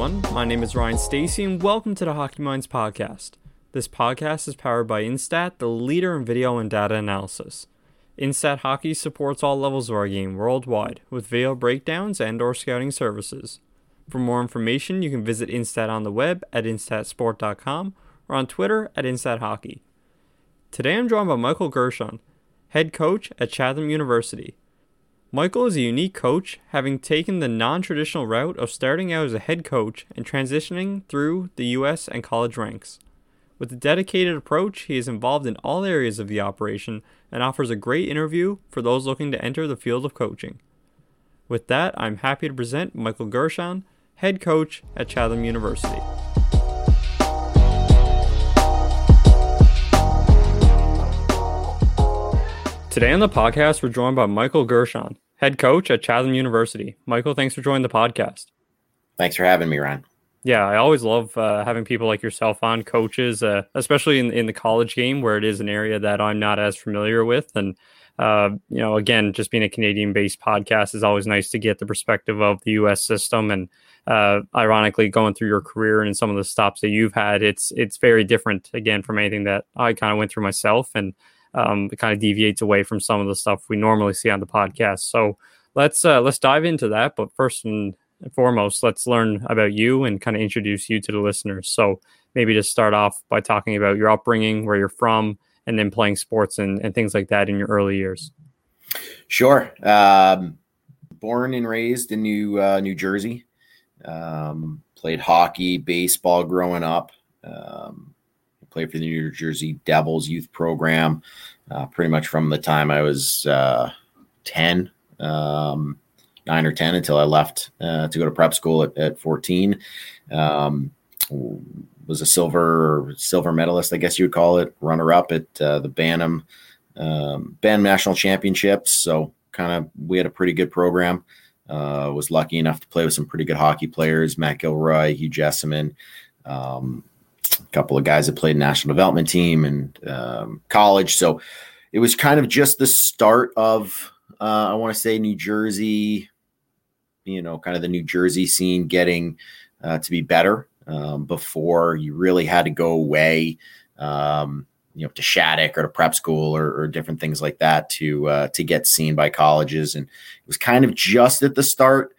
everyone. My name is Ryan Stacy, and welcome to the Hockey Minds podcast. This podcast is powered by Instat, the leader in video and data analysis. Instat Hockey supports all levels of our game worldwide, with video breakdowns and/or scouting services. For more information, you can visit Instat on the web at instatsport.com or on Twitter at InstatHockey. Today I'm joined by Michael Gershon, head coach at Chatham University. Michael is a unique coach, having taken the non-traditional route of starting out as a head coach and transitioning through the U.S. and college ranks. With a dedicated approach, he is involved in all areas of the operation and offers a great interview for those looking to enter the field of coaching. With that, I'm happy to present Michael Gershon, head coach at Chatham University. Today on the podcast, we're joined by Michael Gershon, head coach at Chatham University. Michael, thanks for joining the podcast. Thanks for having me, Ryan. Yeah, I always love having people like yourself on, coaches, especially in the college game where it is an area that I'm not as familiar with. And, again, just being a Canadian-based podcast is always nice to get the perspective of the U.S. system. And ironically, going through your career and some of the stops that you've had, it's very different, again, from anything that I kind of went through myself. And it kind of deviates away from some of the stuff we normally see on the podcast. So let's dive into that. But first and foremost, let's learn about you and kind of introduce you to the listeners. So maybe just start off by talking about your upbringing, where you're from, and then playing sports and things like that in your early years. Sure. Born and raised in New Jersey. Played hockey, baseball growing up. Played for the New Jersey Devils youth program pretty much from the time I was 10, 9 or 10 until I left to go to prep school at 14. Was a silver medalist, I guess you would call it, runner-up at the Bantam National Championships. So we had a pretty good program. Was lucky enough to play with some pretty good hockey players, Matt Gilroy, Hugh Jessamine, a couple of guys that played national development team and college. So it was kind of just the start of, I want to say, New Jersey, kind of the New Jersey scene getting to be better before you really had to go away, to Shattuck or to prep school or different things like that to get seen by colleges. And it was kind of just at the start.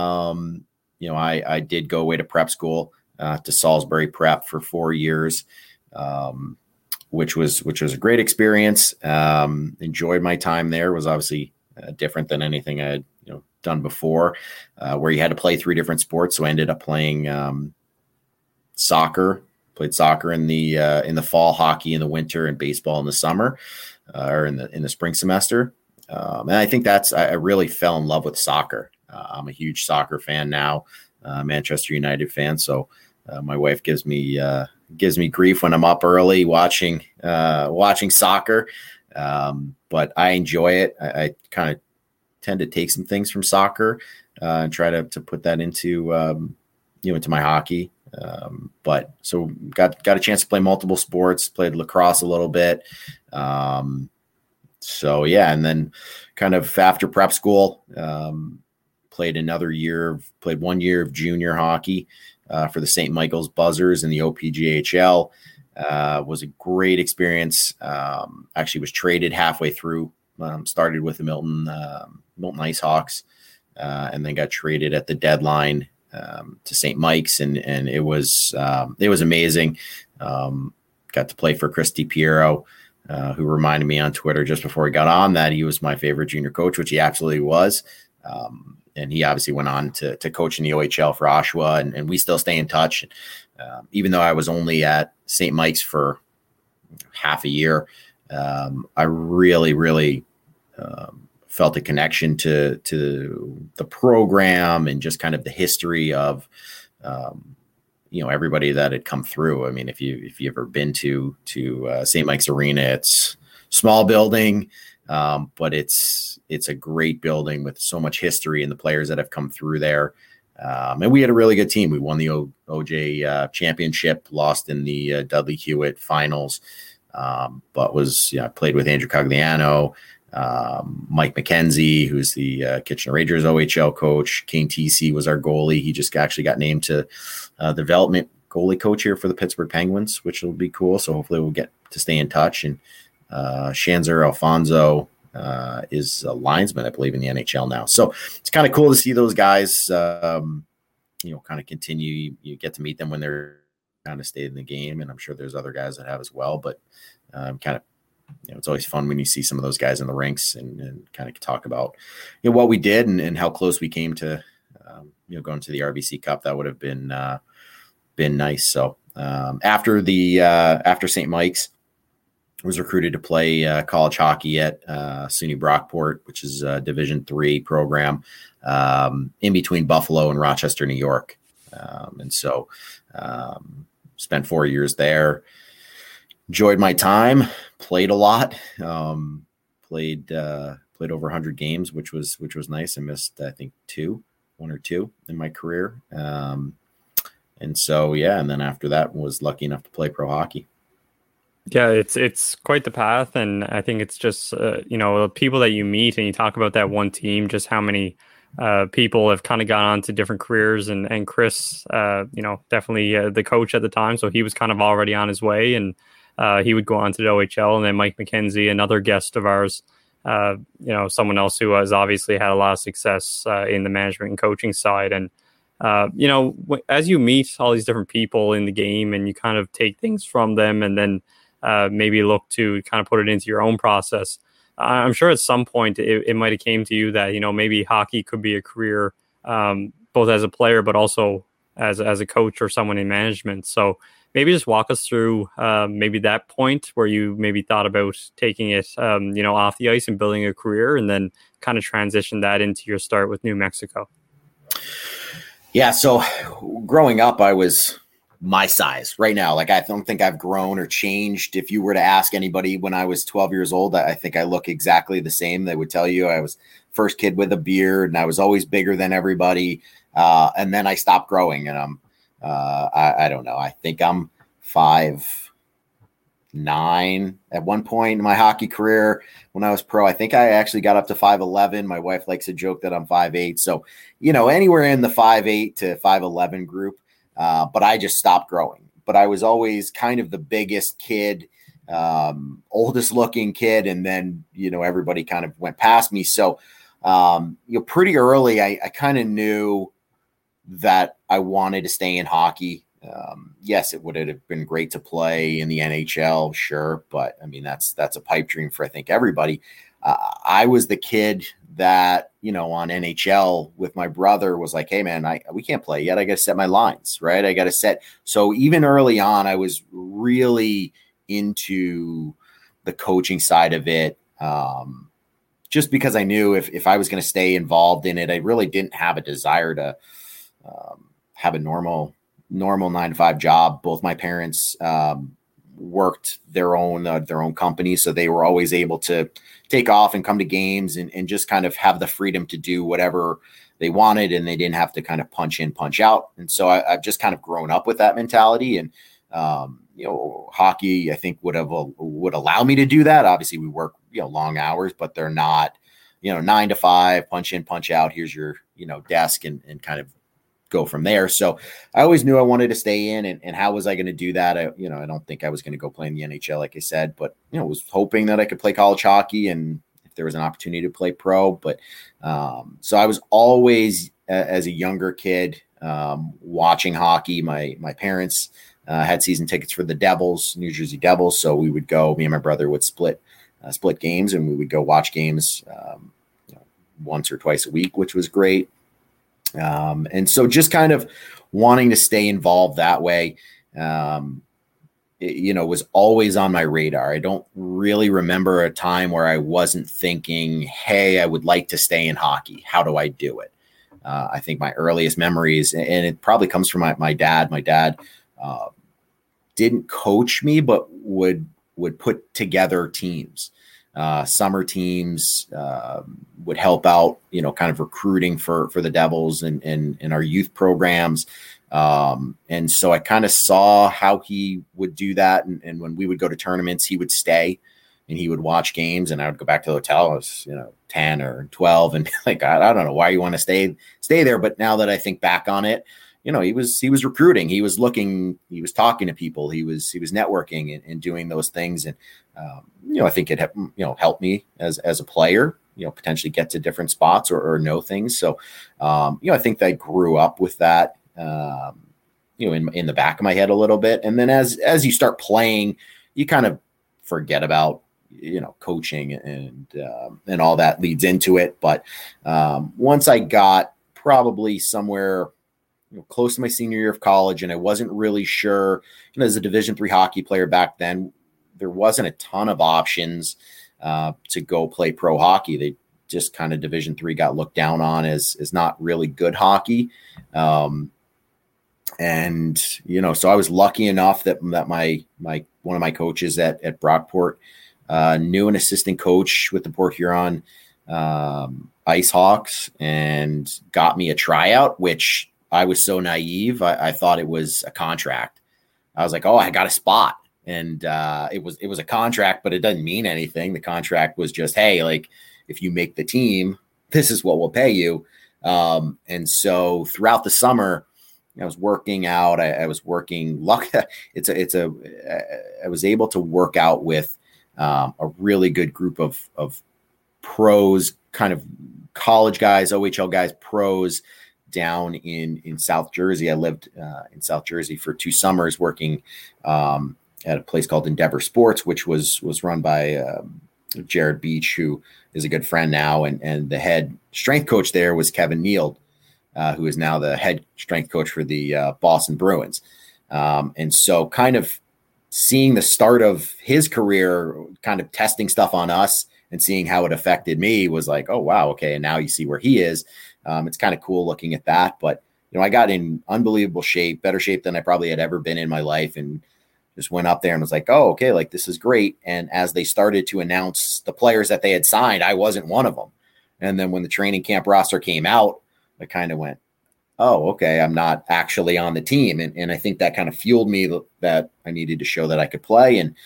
I did go away to prep school. To Salisbury Prep for 4 years, which was a great experience. Enjoyed my time there. Was obviously different than anything I had done before, where you had to play 3 different sports. So I ended up playing soccer. Played soccer in the fall, hockey in the winter, and baseball in the summer, or in the spring semester. And I think I really fell in love with soccer. I'm a huge soccer fan now, Manchester United fan. So. My wife gives me grief when I'm up early watching soccer, but I enjoy it. I kind of tend to take some things from soccer and try to put that into my hockey. But so got a chance to play multiple sports. Played lacrosse a little bit. So yeah, and then kind of after prep school, played 1 year of junior hockey. For the St. Michael's Buzzers in the OPGHL. Was a great experience. Actually was traded halfway through. Started with the Milton Ice Hawks, and then got traded at the deadline to St. Mike's, and it was amazing. Got to play for Chris DiPiero, who reminded me on Twitter just before he got on that he was my favorite junior coach, which he absolutely was. And he obviously went on to coach in the OHL for Oshawa, and we still stay in touch. Even though I was only at St. Mike's for half a year, I really, really felt a connection to the program and just kind of the history of, everybody that had come through. I mean, if you've ever been to St. Mike's Arena, it's small building, but it's a great building with so much history and the players that have come through there. And we had a really good team. We won the OJ championship, lost in the Dudley Hewitt finals, but played with Andrew Cogliano, Mike McKenzie, who's the Kitchener Rangers OHL coach. Kane TC was our goalie. He just actually got named to development goalie coach here for the Pittsburgh Penguins, which will be cool. So hopefully we'll get to stay in touch. And Shanzer Alfonso is a linesman, I believe, in the NHL now. So it's kind of cool to see those guys, kind of continue. You get to meet them when they're kind of stayed in the game. And I'm sure there's other guys that have as well. But it's always fun when you see some of those guys in the rinks and kind of talk about, what we did and how close we came to, going to the RBC Cup. That would have been nice. So after St. Mike's, was recruited to play college hockey at SUNY Brockport, which is a Division III program in between Buffalo and Rochester, New York. And so spent 4 years there. Enjoyed my time, played a lot, played over 100 games, which was nice. I missed, I think, one or two in my career. And so, and then after that was lucky enough to play pro hockey. Yeah, it's quite the path. And I think it's just, the people that you meet and you talk about that one team, just how many people have kind of gone on to different careers. And Chris, definitely the coach at the time. So he was kind of already on his way, and he would go on to the OHL. And then Mike McKenzie, another guest of ours, someone else who has obviously had a lot of success in the management and coaching side. And, as you meet all these different people in the game and you kind of take things from them and then maybe look to kind of put it into your own process, I'm sure at some point it might have came to you that, maybe hockey could be a career, both as a player, but also as a coach or someone in management. So maybe just walk us through maybe that point where you maybe thought about taking it, off the ice and building a career, and then kind of transition that into your start with New Mexico. Yeah. So growing up, I was my size right now. Like, I don't think I've grown or changed. If you were to ask anybody when I was 12 years old, I think I look exactly the same. They would tell you I was first kid with a beard and I was always bigger than everybody. And then I stopped growing, and I'm, I don't know. I think I'm 5'9" at one point in my hockey career. When I was pro, I think I actually got up to 5'11". My wife likes to joke that I'm 5'8". So, anywhere in the 5'8" to 5'11" group. But I just stopped growing. But I was always kind of the biggest kid, oldest looking kid. And then, everybody kind of went past me. So, pretty early, I kind of knew that I wanted to stay in hockey. Yes, it would have been great to play in the NHL, sure. But I mean, that's a pipe dream for, I think, everybody. I was the kid that, on NHL with my brother was like, hey man, we can't play yet. I got to set my lines, right? I got to set. So even early on, I was really into the coaching side of it. Just because I knew if I was going to stay involved in it, I really didn't have a desire to have a normal 9-to-5 job. Both my parents worked their own companies, so they were always able to take off and come to games and just kind of have the freedom to do whatever they wanted, and they didn't have to kind of punch in, punch out. And so I've just kind of grown up with that mentality. And hockey, I think, would allow me to do that. Obviously, we work long hours, but they're not 9 to 5, punch in, punch out. Here's your desk, and kind of go from there. So I always knew I wanted to stay in, and how was I going to do that? I don't think I was going to go play in the NHL, like I said, but, was hoping that I could play college hockey and if there was an opportunity to play pro. But, so I was always, as a younger kid, watching hockey. My parents, had season tickets for the Devils, New Jersey Devils. So we would go, me and my brother would split games, and we would go watch games, once or twice a week, which was great. And so just kind of wanting to stay involved that way, was always on my radar. I don't really remember a time where I wasn't thinking, hey, I would like to stay in hockey. How do I do it? I think my earliest memories, and it probably comes from my dad. My dad didn't coach me, but would put together teams. Summer teams, would help out, kind of recruiting for the Devils and our youth programs. And so I kind of saw how he would do that. And when we would go to tournaments, he would stay. and he would watch games, and I would go back to the hotel. I was, 10 or 12, and like, I don't know why you want to stay there. But now that I think back on it, he was recruiting, he was looking, he was talking to people, he was networking and doing those things. And, I think it, helped me as a player, potentially get to different spots or know things. So, I think that I grew up with that, in the back of my head a little bit. And then as you start playing, you kind of forget about, coaching and all that leads into it. But once I got probably somewhere close to my senior year of college, and I wasn't really sure, as a Division III hockey player back then, there wasn't a ton of options to go play pro hockey. They just kind of Division III got looked down on as not really good hockey. And, so I was lucky enough that my one of my coaches at Brockport knew an assistant coach with the Port Huron Ice Hawks and got me a tryout, which I was so naive. I thought it was a contract. I was like, oh, I got a spot. And it was a contract, but it doesn't mean anything. The contract was just, hey, like, if you make the team, this is what we'll pay you. And so throughout the summer, I was working out. I was working. I was able to work out with a really good group of pros, kind of college guys, OHL guys, pros down in South Jersey. I lived in South Jersey for 2 summers working at a place called Endeavor Sports, which was run by Jared Beach, who is a good friend now. And the head strength coach there was Kevin Neild, who is now the head strength coach for the Boston Bruins. And so kind of seeing the start of his career, kind of testing stuff on us and seeing how it affected me was like, oh, wow. Okay. And now you see where he is. It's kind of cool looking at that. But, I got in unbelievable shape, better shape than I probably had ever been in my life. And just went up there and was like, oh, okay, like this is great. And as they started to announce the players that they had signed, I wasn't one of them. And then when the training camp roster came out, I kind of went, oh, okay, I'm not actually on the team. And I think that kind of fueled me that I needed to show that I could play. And,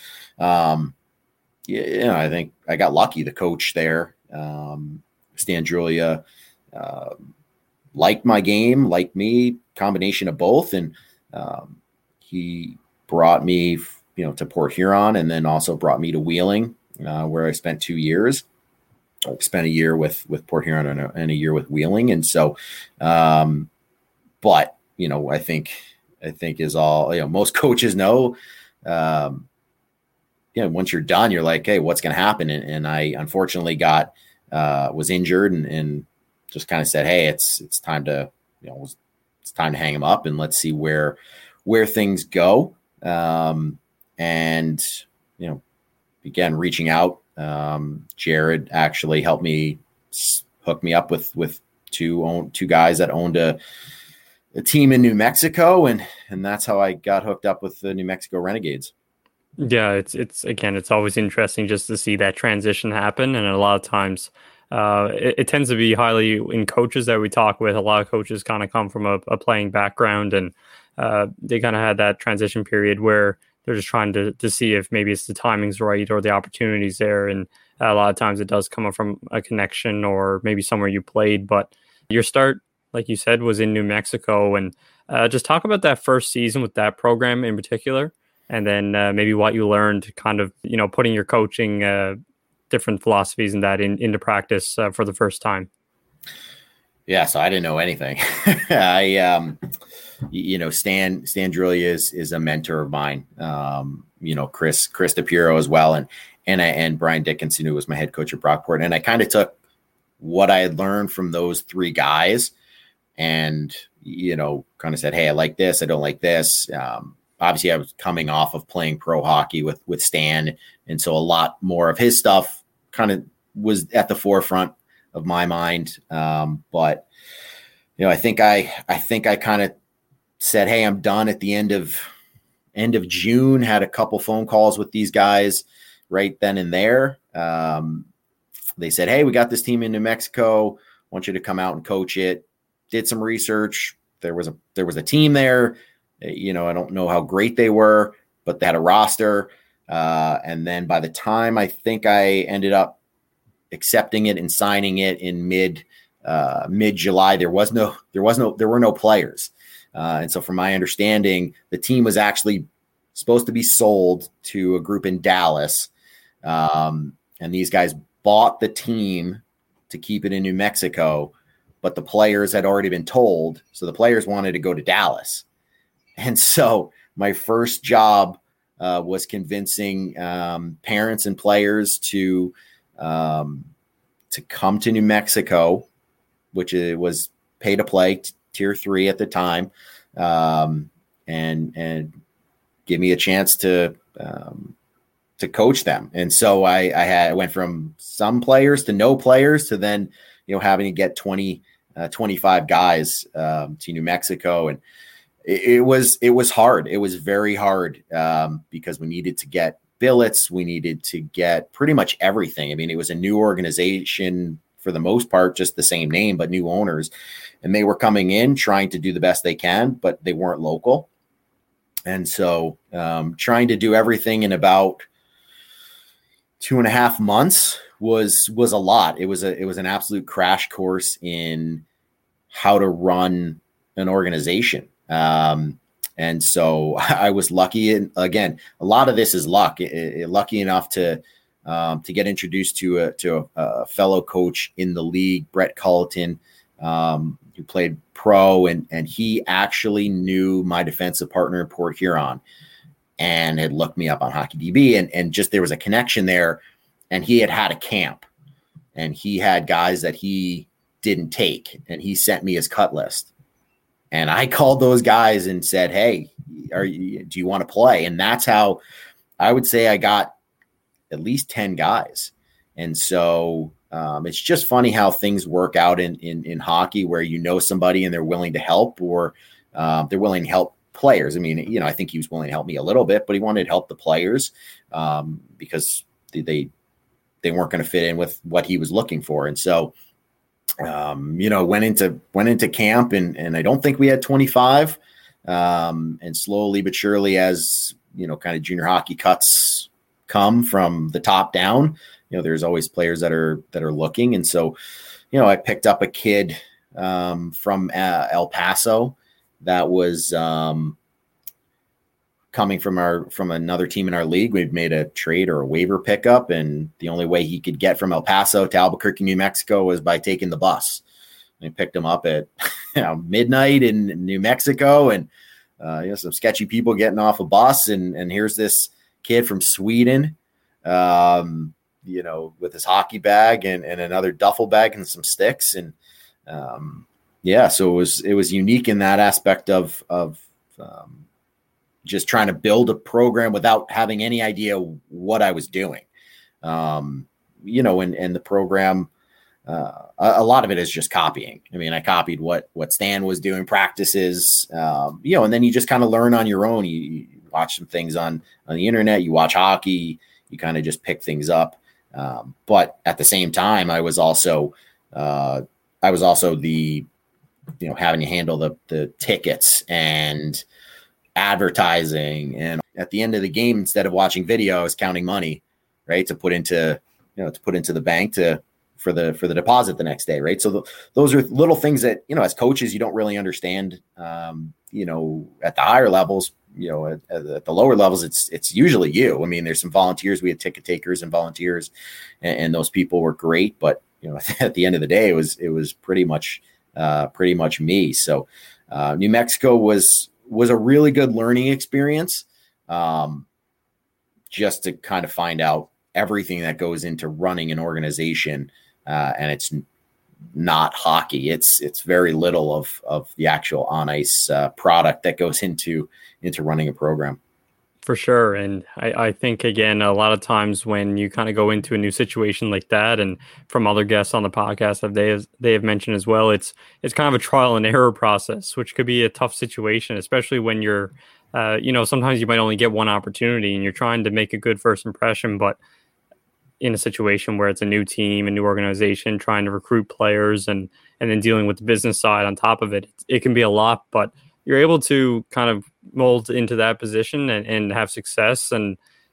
I think I got lucky. The coach there, Stan Julia, liked my game, liked me, combination of both. And he brought me, to Port Huron, and then also brought me to Wheeling, where I spent 2 years. I spent a year with Port Huron and a year with Wheeling. And so, but, I think is all, most coaches know, once you're done, you're like, hey, what's going to happen? And I unfortunately was injured and just kind of said, hey, it's time to, it's time to hang him up and let's see where things go. And, began reaching out. Jared actually helped me hook me up with two guys that owned a team in New Mexico. And that's how I got hooked up with the New Mexico Renegades. Yeah, it's always interesting just to see that transition happen. And a lot of times it tends to be highly in coaches that we talk with. A lot of coaches kind of come from a playing background, and they kind of had that transition period where they're just trying to see if maybe it's the timing's right or the opportunity's there. And a lot of times it does come from a connection or maybe somewhere you played. But your start, like you said, was in New Mexico. And just talk about that first season with that program in particular. And then maybe what you learned kind of, putting your coaching different philosophies and that into practice for the first time. Yeah, so I didn't know anything. Stan Drulia is a mentor of mine. Chris DePiero as well, and Brian Dickinson, who was my head coach at Brockport. And I kind of took what I had learned from those 3 guys and, kind of said, hey, I like this, I don't like this. Obviously I was coming off of playing pro hockey with Stan. And so a lot more of his stuff kind of was at the forefront of my mind. But, I think I kind of said, hey, I'm done at the end of June, had a couple phone calls with these guys right then and there. They said, hey, we got this team in New Mexico. Want you to come out and coach it. Did some research. There was a team there. I don't know how great they were, but they had a roster. And then by the time I think I ended up accepting it and signing it in mid July, there were no players. And so from my understanding, the team was actually supposed to be sold to a group in Dallas. And these guys bought the team to keep it in New Mexico, but the players had already been told. So the players wanted to go to Dallas. And so my first job was convincing parents and players to come to New Mexico, which was pay to play, tier 3 at the time, and give me a chance to coach them. And so I went from some players to no players to then, having to get 25 guys to New Mexico. And it was hard. It was very hard because we needed to get billets. We needed to get pretty much everything. I mean, it was a new organization for the most part, just the same name, but new owners. And they were coming in trying to do the best they can, but they weren't local. And so trying to do everything in about 2.5 months was a lot. It was an absolute crash course in how to run an organization. And so I was lucky. And again, a lot of this is luck. Lucky enough to get introduced to a fellow coach in the league, Brett Culleton, who played pro, and he actually knew my defensive partner in Port Huron and had looked me up on HockeyDB, and just there was a connection there. And he had a camp, and he had guys that he didn't take, and he sent me his cut list. And I called those guys and said, "Hey, do you want to play?" And that's how I would say I got at least 10 guys. And so it's just funny how things work out in hockey, where somebody and they're willing to help, or they're willing to help players. I mean, I think he was willing to help me a little bit, but he wanted to help the players because they weren't going to fit in with what he was looking for. And so, went into camp, and I don't think we had 25. And slowly but surely, as kind of junior hockey cuts come from the top down, there's always players that are looking. And so, I picked up a kid from El Paso that was coming from another team in our league. We've made a trade or a waiver pickup, and the only way he could get from El Paso to Albuquerque, New Mexico, was by taking the bus. I picked him up at midnight in New Mexico, and some sketchy people getting off a bus, and here's this kid from Sweden, with his hockey bag and another duffel bag and some sticks, and so it was unique in that aspect of just trying to build a program without having any idea what I was doing. And the program, a lot of it is just copying. I mean, I copied what Stan was doing, practices, and then you just kind of learn on your own. You watch some things on the internet, you watch hockey, you kind of just pick things up. But at the same time, I was also the, having to handle the tickets and advertising, and at the end of the game, instead of watching video, I was counting money, right, to put into the bank for the deposit the next day, right? So those are little things that as coaches you don't really understand. At the higher levels, at the lower levels, it's usually you. I mean, there's some volunteers. We had ticket takers and volunteers, and those people were great. But at the end of the day, it was pretty much me. So New Mexico was a really good learning experience, just to kind of find out everything that goes into running an organization. And it's not hockey. It's very little of the actual on ice product that goes into running a program. For sure. And I think, again, a lot of times when you kind of go into a new situation like that, and from other guests on the podcast that they have mentioned as well, it's kind of a trial and error process, which could be a tough situation, especially when you're, sometimes you might only get one opportunity and you're trying to make a good first impression, but in a situation where it's a new team, a new organization, trying to recruit players and then dealing with the business side on top of it, it can be a lot, but you're able to kind of mold into that position and have success and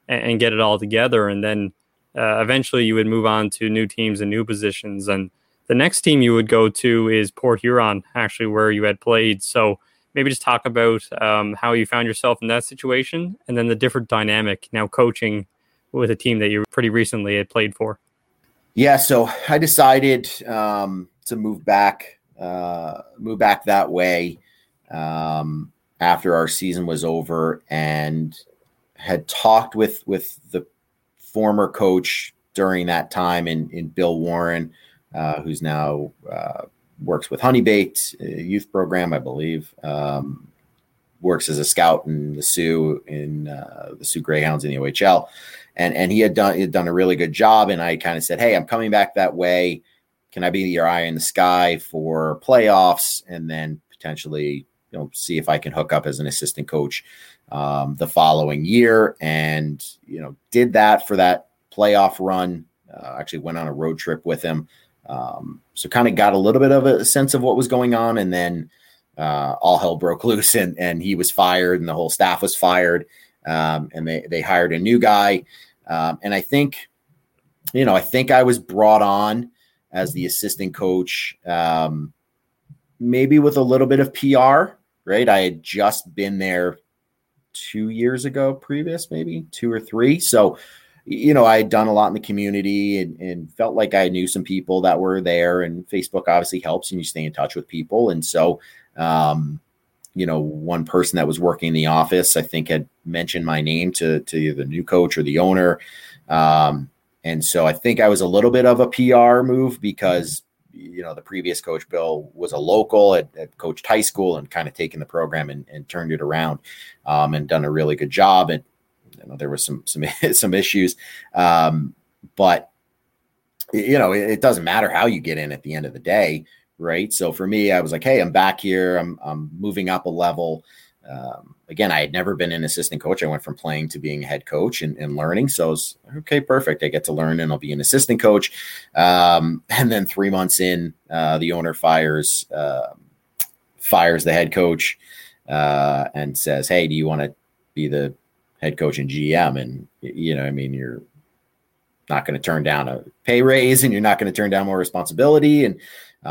and get it all together. And then eventually you would move on to new teams and new positions. And the next team you would go to is Port Huron, actually, where you had played. So maybe just talk about how you found yourself in that situation, and then the different dynamic now coaching with a team that you pretty recently had played for. Yeah, so I decided to move back that way after our season was over, and had talked with the former coach during that time in Bill Warren, who's now works with Honey Baked youth program, I believe. Works as a scout in the Sioux Greyhounds in the OHL, and he had done a really good job. And I kind of said, "Hey, I'm coming back that way. Can I be your eye in the sky for playoffs, and then potentially, see if I can hook up as an assistant coach the following year?" And did that for that playoff run. Actually went on a road trip with him, so kind of got a little bit of a sense of what was going on, and then all hell broke loose, and he was fired, and the whole staff was fired, and they hired a new guy, and I think I was brought on as the assistant coach, maybe with a little bit of PR, right? I had just been there 2 years ago, previous, maybe 2 or 3. So, I had done a lot in the community and felt like I knew some people that were there, and Facebook obviously helps and you stay in touch with people. And so, one person that was working in the office, I think, had mentioned my name to the new coach or the owner. And so I think I was a little bit of a PR move because, the previous coach, Bill, was a local, had coached high school and kind of taken the program and turned it around, and done a really good job. And there was some issues, but it doesn't matter how you get in at the end of the day, right? So for me, I was like, hey, I'm back here. I'm moving up a level. Again, I had never been an assistant coach. I went from playing to being a head coach and learning. So I was okay, perfect. I get to learn and I'll be an assistant coach. And then 3 months in, the owner fires the head coach and says, hey, do you want to be the head coach and GM? And, you're not going to turn down a pay raise and you're not going to turn down more responsibility. And,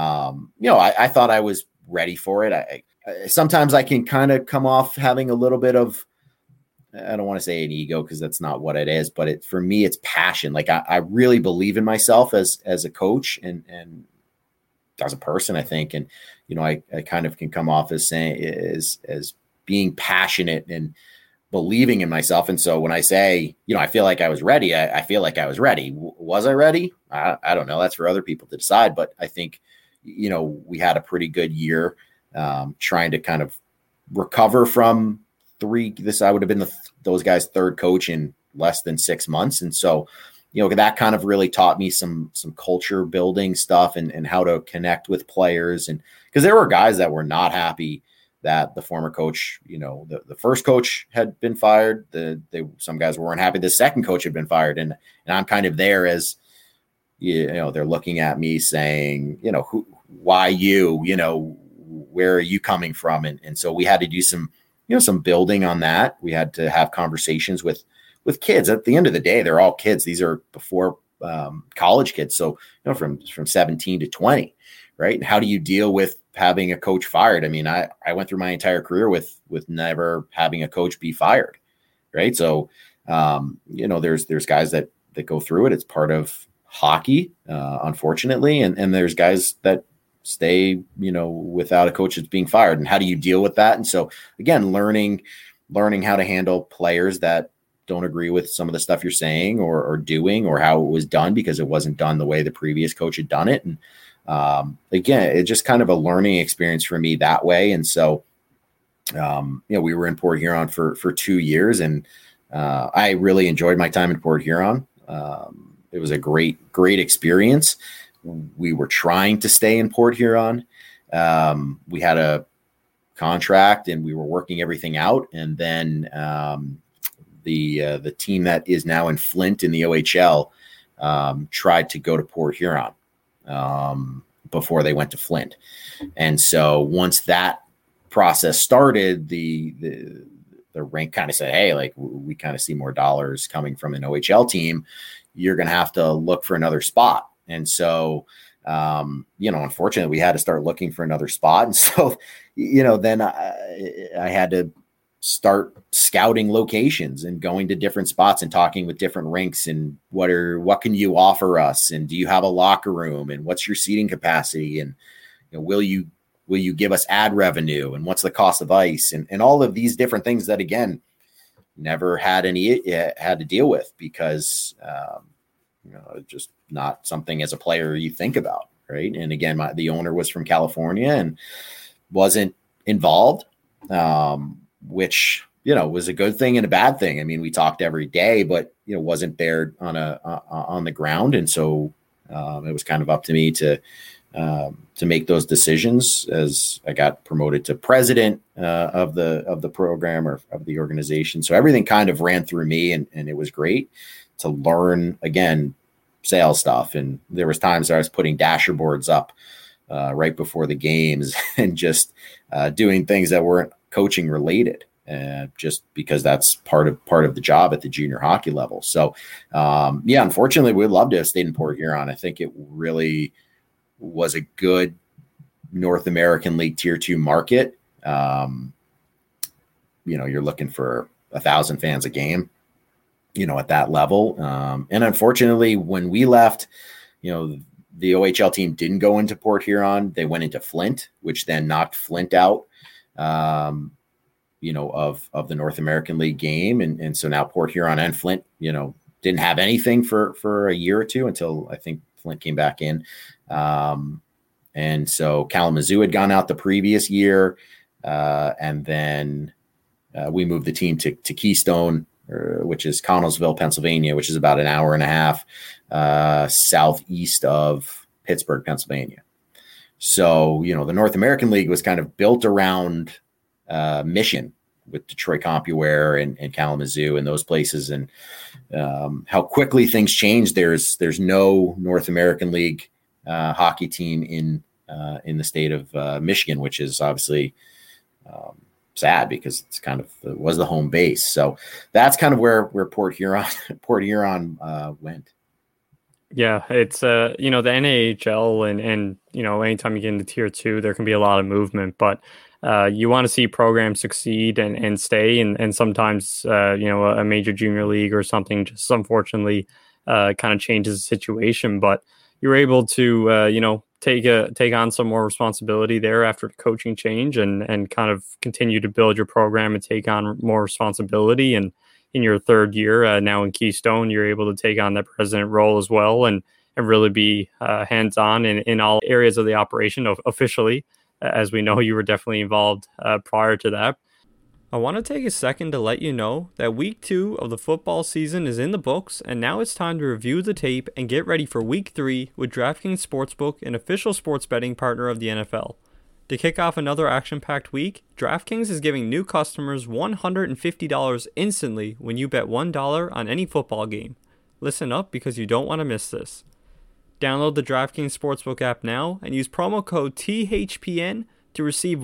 I thought I was ready for it. Sometimes I can kind of come off having a little bit of, I don't want to say an ego because that's not what it is, but for me, it's passion. Like I really believe in myself as a coach and as a person, I think. And, I kind of can come off as saying as being passionate and believing in myself. And so when I say, I feel like I was ready, I feel like I was ready. Was I ready? I don't know. That's for other people to decide. But I think, we had a pretty good year. Trying to kind of recover from this, I would have been those guys' third coach in less than 6 months. And so, that kind of really taught me some culture building stuff and how to connect with players. And because there were guys that were not happy that the former coach, the first coach had been fired. Some guys weren't happy the second coach had been fired. And I'm kind of there as, they're looking at me saying, why you, where are you coming from? And so we had to do some building on that. We had to have conversations with kids. At the end of the day, they're all kids. These are before college kids. So, from 17 to 20, right? And how do you deal with having a coach fired? I mean, I went through my entire career with never having a coach be fired. Right. So, there's guys that go through it. It's part of hockey, unfortunately. And there's guys that stay, without a coach that's being fired. And how do you deal with that? And so again, learning how to handle players that don't agree with some of the stuff you're saying or doing, or how it was done because it wasn't done the way the previous coach had done it. And again, it's just kind of a learning experience for me that way. And so, we were in Port Huron for 2 years, and I really enjoyed my time in Port Huron. It was a great experience. We were trying to stay in Port Huron. We had a contract and we were working everything out. And then the team that is now in Flint in the OHL tried to go to Port Huron before they went to Flint. And so once that process started, the rink kind of said, hey, like we kind of see more dollars coming from an OHL team. You're going to have to look for another spot. And so, unfortunately, we had to start looking for another spot. And so, then I had to start scouting locations and going to different spots and talking with different rinks and what can you offer us? And do you have a locker room? And what's your seating capacity? And will you give us ad revenue? And what's the cost of ice? And all of these different things that, again, never had to deal with because, just not something as a player you think about. Right. And again, the owner was from California and wasn't involved, which, was a good thing and a bad thing. I mean, we talked every day, but, wasn't there on the ground. And so it was kind of up to me to make those decisions as I got promoted to president of the program or of the organization. So everything kind of ran through me, and it was great to learn, again, sales stuff. And there was times I was putting dasher boards up right before the games and just doing things that weren't coaching related, just because that's part of the job at the junior hockey level. So unfortunately, we'd love to have stayed in Port Huron. I think it really was a good North American League Tier 2 market. You're looking for 1,000 fans a game, at that level. And unfortunately, when we left, the OHL team didn't go into Port Huron. They went into Flint, which then knocked Flint out, of the North American League game. And so now Port Huron and Flint, didn't have anything for a year or two until I think Flint came back in. And so Kalamazoo had gone out the previous year. And then we moved the team to Keystone, which is Connellsville, Pennsylvania, which is about an hour and a half southeast of Pittsburgh, Pennsylvania. So, the North American League was kind of built around Mission with Detroit CompuWare and Kalamazoo and those places, and how quickly things changed. There's no North American League hockey team in the state of Michigan, which is obviously sad because it was the home base. So that's kind of where Port Huron went. Yeah, it's the NAHL and anytime you get into Tier 2, there can be a lot of movement, but you want to see programs succeed and stay, and sometimes a major junior league or something just unfortunately kind of changes the situation. But you're able to take on some more responsibility there after the coaching change and kind of continue to build your program and take on more responsibility. And in your third year now in Keystone, you're able to take on that president role as well and really be hands-on in all areas of the operation officially. As we know, you were definitely involved prior to that. I want to take a second to let you know that week 2 of the football season is in the books, and now it's time to review the tape and get ready for week 3 with DraftKings Sportsbook, an official sports betting partner of the NFL. To kick off another action-packed week, DraftKings is giving new customers $150 instantly when you bet $1 on any football game. Listen up because you don't want to miss this. Download the DraftKings Sportsbook app now and use promo code THPN to receive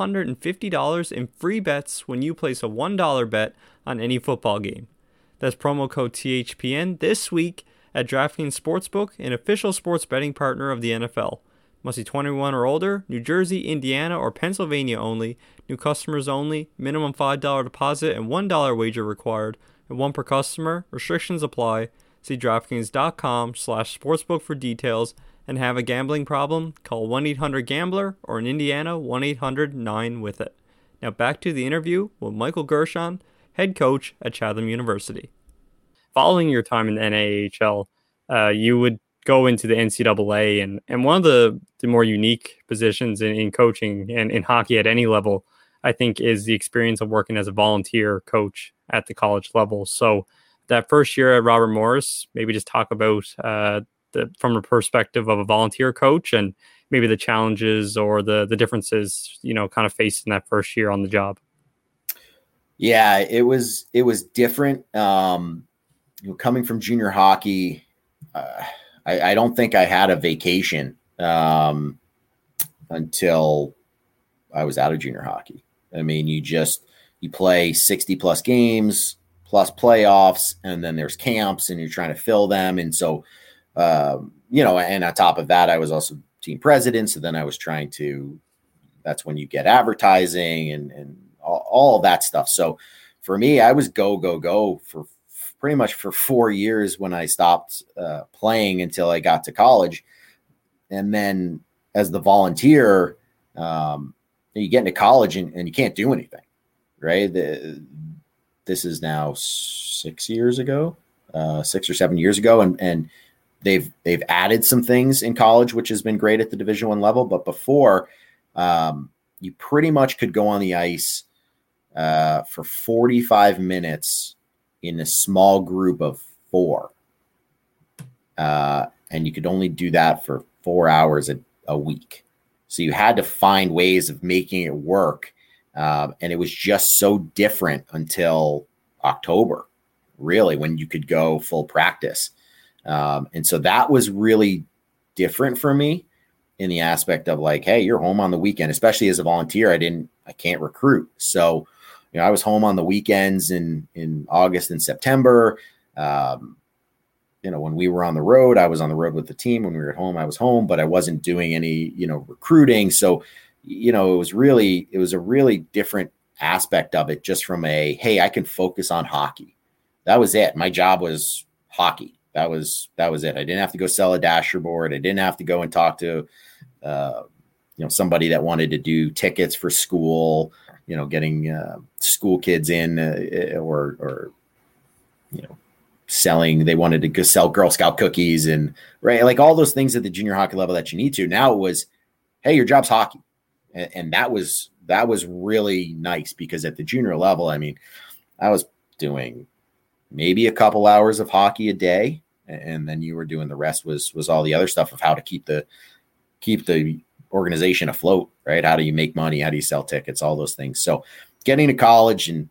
$150 in free bets when you place a $1 bet on any football game. That's promo code THPN this week at DraftKings Sportsbook, an official sports betting partner of the NFL. Must be 21 or older, New Jersey, Indiana, or Pennsylvania only, new customers only, minimum $5 deposit and $1 wager required, and one per customer. Restrictions apply. See DraftKings.com/sportsbook for details. And have a gambling problem? Call 1-800-GAMBLER or in Indiana, 1-800-9-WITH-IT. Now back to the interview with Michael Gershon, head coach at Chatham University. Following your time in the NAHL, you would go into the NCAA, and one of the more unique positions in coaching and in hockey at any level, I think, is the experience of working as a volunteer coach at the college level. So that first year at Robert Morris, maybe just talk about from a perspective of a volunteer coach and maybe the challenges or the differences, kind of faced in that first year on the job. Yeah, it was different. Coming from junior hockey, I don't think I had a vacation until I was out of junior hockey. I mean, you you play 60 plus games plus playoffs, and then there's camps and you're trying to fill them. And so, and on top of that, I was also team president. So then I was trying to, that's when you get advertising and all that stuff. So for me, I was go for pretty much for 4 years when I stopped playing until I got to college. And then as the volunteer, you get into college and you can't do anything, right? This is now 6 years ago, 6 or 7 years ago. And they've added some things in college, which has been great at the Division I level. But before, you pretty much could go on the ice for 45 minutes in a small group of 4. And you could only do that for 4 hours a week. So you had to find ways of making it work. And it was just so different until October, really, when you could go full practice. And so that was really different for me in the aspect of like, hey, you're home on the weekend, especially as a volunteer. I can't recruit. So, I was home on the weekends in August and September. When we were on the road, I was on the road with the team. When we were at home, I was home, but I wasn't doing any, recruiting. So, it was a really different aspect of it, just from hey, I can focus on hockey. That was it. My job was hockey. That was it. I didn't have to go sell a dasher board. I didn't have to go and talk to, somebody that wanted to do tickets for school, getting school kids in or selling. They wanted to go sell Girl Scout cookies and right, like all those things at the junior hockey level that you need to. Now it was, hey, your job's hockey, and that was really nice, because at the junior level, I mean, I was doing maybe a couple hours of hockey a day, and then you were doing the rest was all the other stuff of how to keep the organization afloat, right? How do you make money? How do you sell tickets? All those things. So getting to college and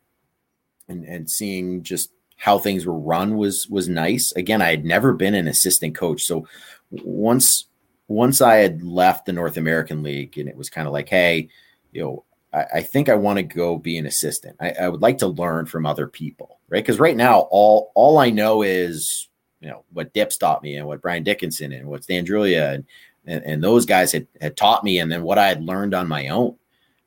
seeing just how things were run was nice. Again, I had never been an assistant coach. So once I had left the North American League, and it was kind of like, hey, I think I want to go be an assistant. I would like to learn from other people, right? Because right now, all I know is, what Dips taught me, and what Brian Dickinson and what Stan Drulia and those guys had taught me, and then what I had learned on my own.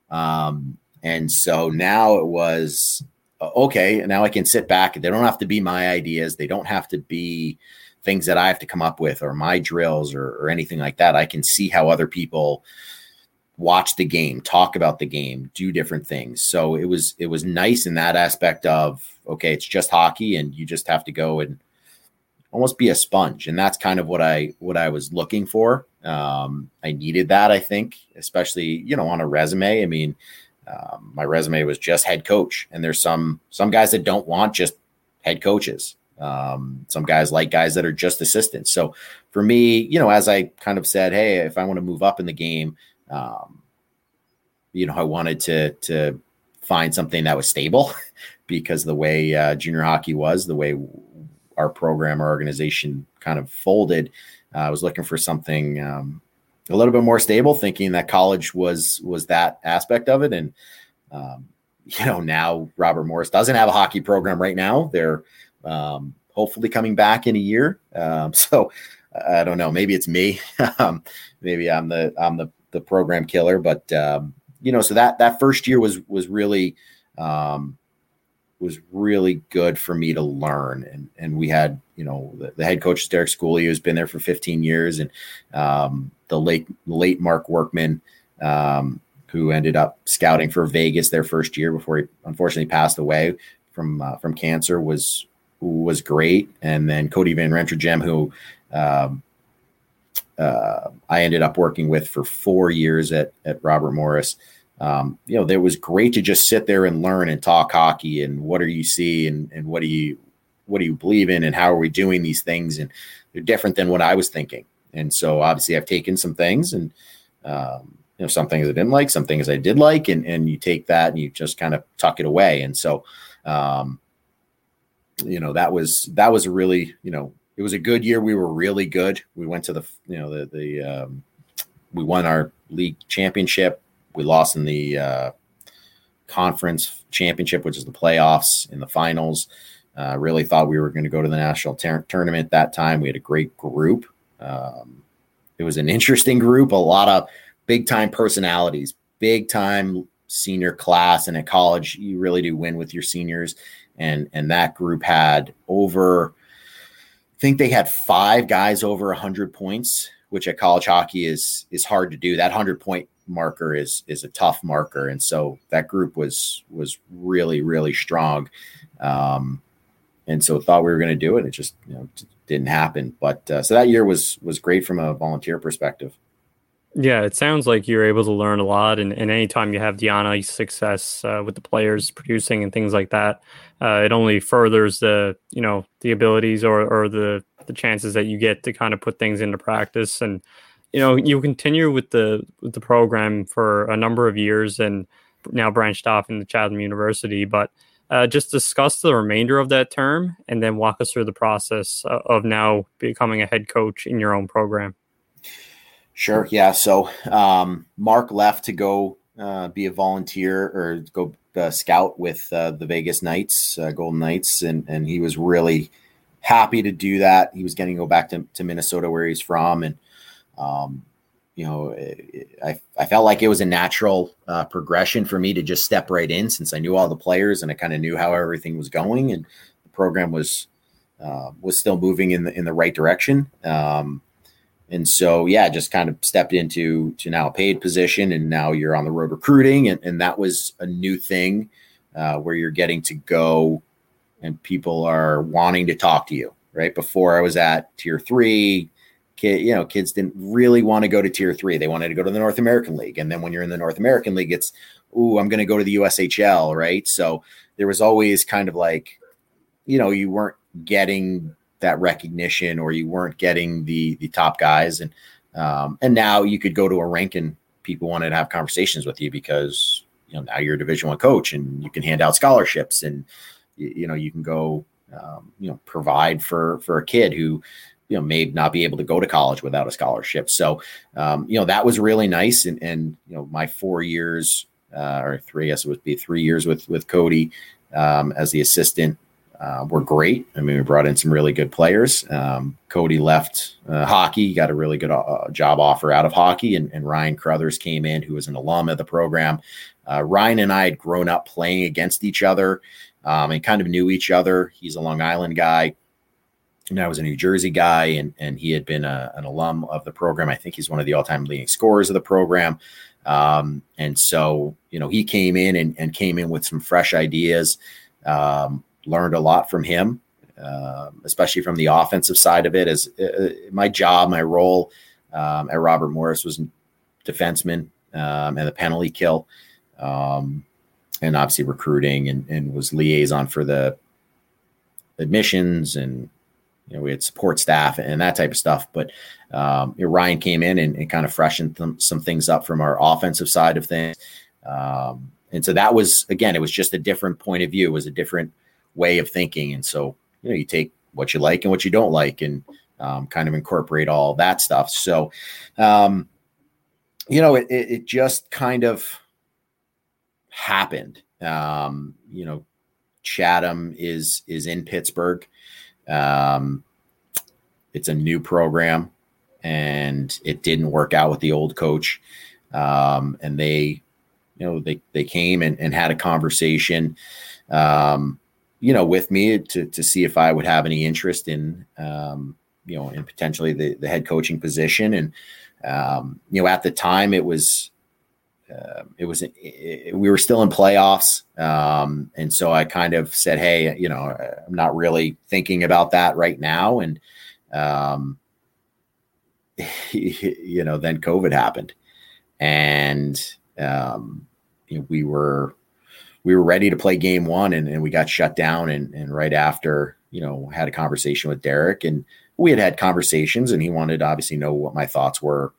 And so now it was, okay, now I can sit back. They don't have to be my ideas. They don't have to be things that I have to come up with, or my drills or anything like that. I can see how other people watch the game, talk about the game, do different things. So it was nice in that aspect of, okay, it's just hockey and you just have to go and almost be a sponge. And that's kind of what I was looking for. I needed that, I think, especially, on a resume. I mean, my resume was just head coach, and there's some guys that don't want just head coaches. Some guys like guys that are just assistants. So for me, as I kind of said, hey, if I want to move up in the game, I wanted to find something that was stable, because the way junior hockey was, the way our program, our organization kind of folded, I was looking for something a little bit more stable, thinking that college was that aspect of it. And, now Robert Morris doesn't have a hockey program right now. They're hopefully coming back in a year. So I don't know, maybe it's me. Maybe I'm the program killer, but so that first year was really good for me to learn. And we had, the head coach is Derek Schooley, who's been there for 15 years, and the late Mark Workman, who ended up scouting for Vegas their first year before he unfortunately passed away from cancer, was great. And then Cody Van Rentregem, who I ended up working with for 4 years at Robert Morris. It was great to just sit there and learn and talk hockey, and what do you see, and what do you believe in, and how are we doing these things? And they're different than what I was thinking. And so obviously I've taken some things, and some things I didn't like, some things I did like, and you take that and you just kind of tuck it away. And so, that was really, it was a good year. We were really good. We went to we won our league championship. We lost in the conference championship, which is the playoffs in the finals. Really thought we were going to go to the national tournament that time. We had a great group. It was an interesting group, a lot of big time personalities, big time senior class. And at college, you really do win with your seniors. And that group had I think they had 5 guys over 100 points, which at college hockey is hard to do. That 100-point marker is a tough marker. And so that group was really, really strong. And so thought we were going to do it. It just, didn't happen. But so that year was great from a volunteer perspective. Yeah, it sounds like you're able to learn a lot, and anytime you have the on-ice success with the players producing and things like that, it only furthers the abilities or the chances that you get to kind of put things into practice. And you continue with the program for a number of years, and now branched off into Chatham University. But just discuss the remainder of that term, and then walk us through the process of now becoming a head coach in your own program. Sure. Yeah. So Mark left to go be a volunteer or go scout with the Vegas Knights, Golden Knights. And he was really happy to do that. He was getting to go back to Minnesota where he's from. And, I felt like it was a natural progression for me to just step right in, since I knew all the players and I kind of knew how everything was going, and the program was still moving in the right direction. And so, just kind of stepped into now a paid position, and now you're on the road recruiting. And that was a new thing where you're getting to go and people are wanting to talk to you, right? Before I was at tier 3, kids didn't really want to go to tier 3. They wanted to go to the North American League. And then when you're in the North American League, it's, I'm going to go to the USHL, right? So there was always kind of like, you weren't getting that recognition, or you weren't getting the top guys. And now you could go to a rink and people wanted to have conversations with you because, now you're a Division I coach and you can hand out scholarships, and, you can go, provide for a kid who, may not be able to go to college without a scholarship. So, that was really nice. And my 4 years, or 3, I guess it would be 3 years with Cody as the assistant, were great. I mean, we brought in some really good players. Cody left hockey, got a really good job offer out of hockey, and Ryan Crothers came in, who was an alum of the program. Ryan and I had grown up playing against each other and kind of knew each other. He's a Long Island guy, and I was a New Jersey guy, and he had been an alum of the program. I think he's one of the all-time leading scorers of the program. And so, he came in and came in with some fresh ideas. Learned a lot from him, especially from the offensive side of it. As my role at Robert Morris was defenseman and the penalty kill, and obviously recruiting, and was liaison for the admissions, and we had support staff and that type of stuff. But Ryan came in and kind of freshened some things up from our offensive side of things. And so that was, again, it was just a different point of view. It was a different way of thinking. And so, you take what you like and what you don't like, and kind of incorporate all that stuff. So, it just kind of happened. Chatham is in Pittsburgh. It's a new program, and it didn't work out with the old coach. And they came and had a conversation, with me to see if I would have any interest in, in potentially the head coaching position. And, at the time we were still in playoffs. And so I kind of said, hey, I'm not really thinking about that right now. And, then COVID happened, and, we were ready to play game 1, and we got shut down. And right after, had a conversation with Derek, and we had conversations, and he wanted to obviously know what my thoughts were,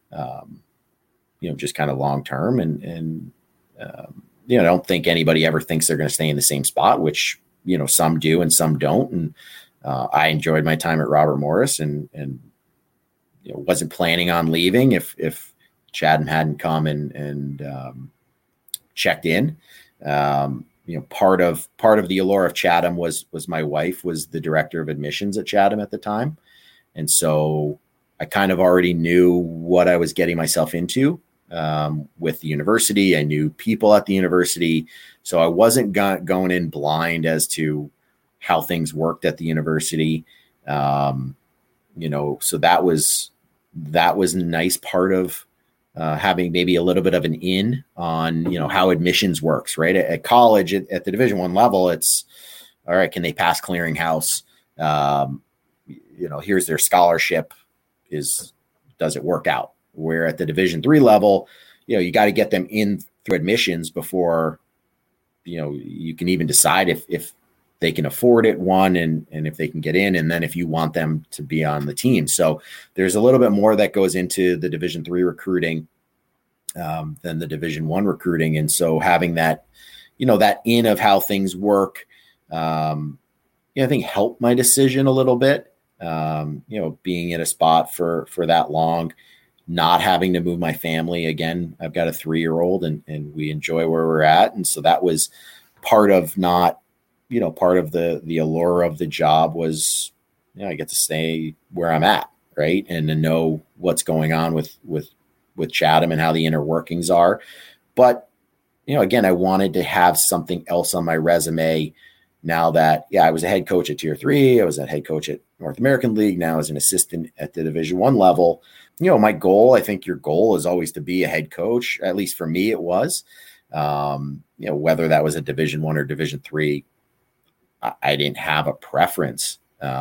just kind of long-term. And I don't think anybody ever thinks they're going to stay in the same spot, which, some do and some don't. And I enjoyed my time at Robert Morris, and wasn't planning on leaving if Chatham hadn't come and checked in. Part of the allure of Chatham was my wife was the director of admissions at Chatham at the time. And so I kind of already knew what I was getting myself into with the university. I knew people at the university. So I wasn't going in blind as to how things worked at the university. So that was a nice part of having maybe a little bit of an in on, how admissions works, right? At college, at the Division I level, it's all right. Can they pass clearinghouse? Here's their scholarship. Does it work out? Where at the Division III level, you got to get them in through admissions before, you can even decide if they can afford it, one, and if they can get in, and then if you want them to be on the team. So there's a little bit more that goes into the Division III recruiting than the Division I recruiting. And so having that, that in of how things work, I think helped my decision a little bit. Being in a spot for that long, not having to move my family. Again, I've got a 3-year-old and we enjoy where we're at. And so that was part of part of the allure of the job was, I get to stay where I'm at. Right. And to know what's going on with Chatham and how the inner workings are. But, again, I wanted to have something else on my resume now that, I was a head coach at Tier 3. I was a head coach at North American League. Now as an assistant at the Division I level, my goal, I think your goal is always to be a head coach. At least for me, it was, whether that was a Division I or Division III, I didn't have a preference.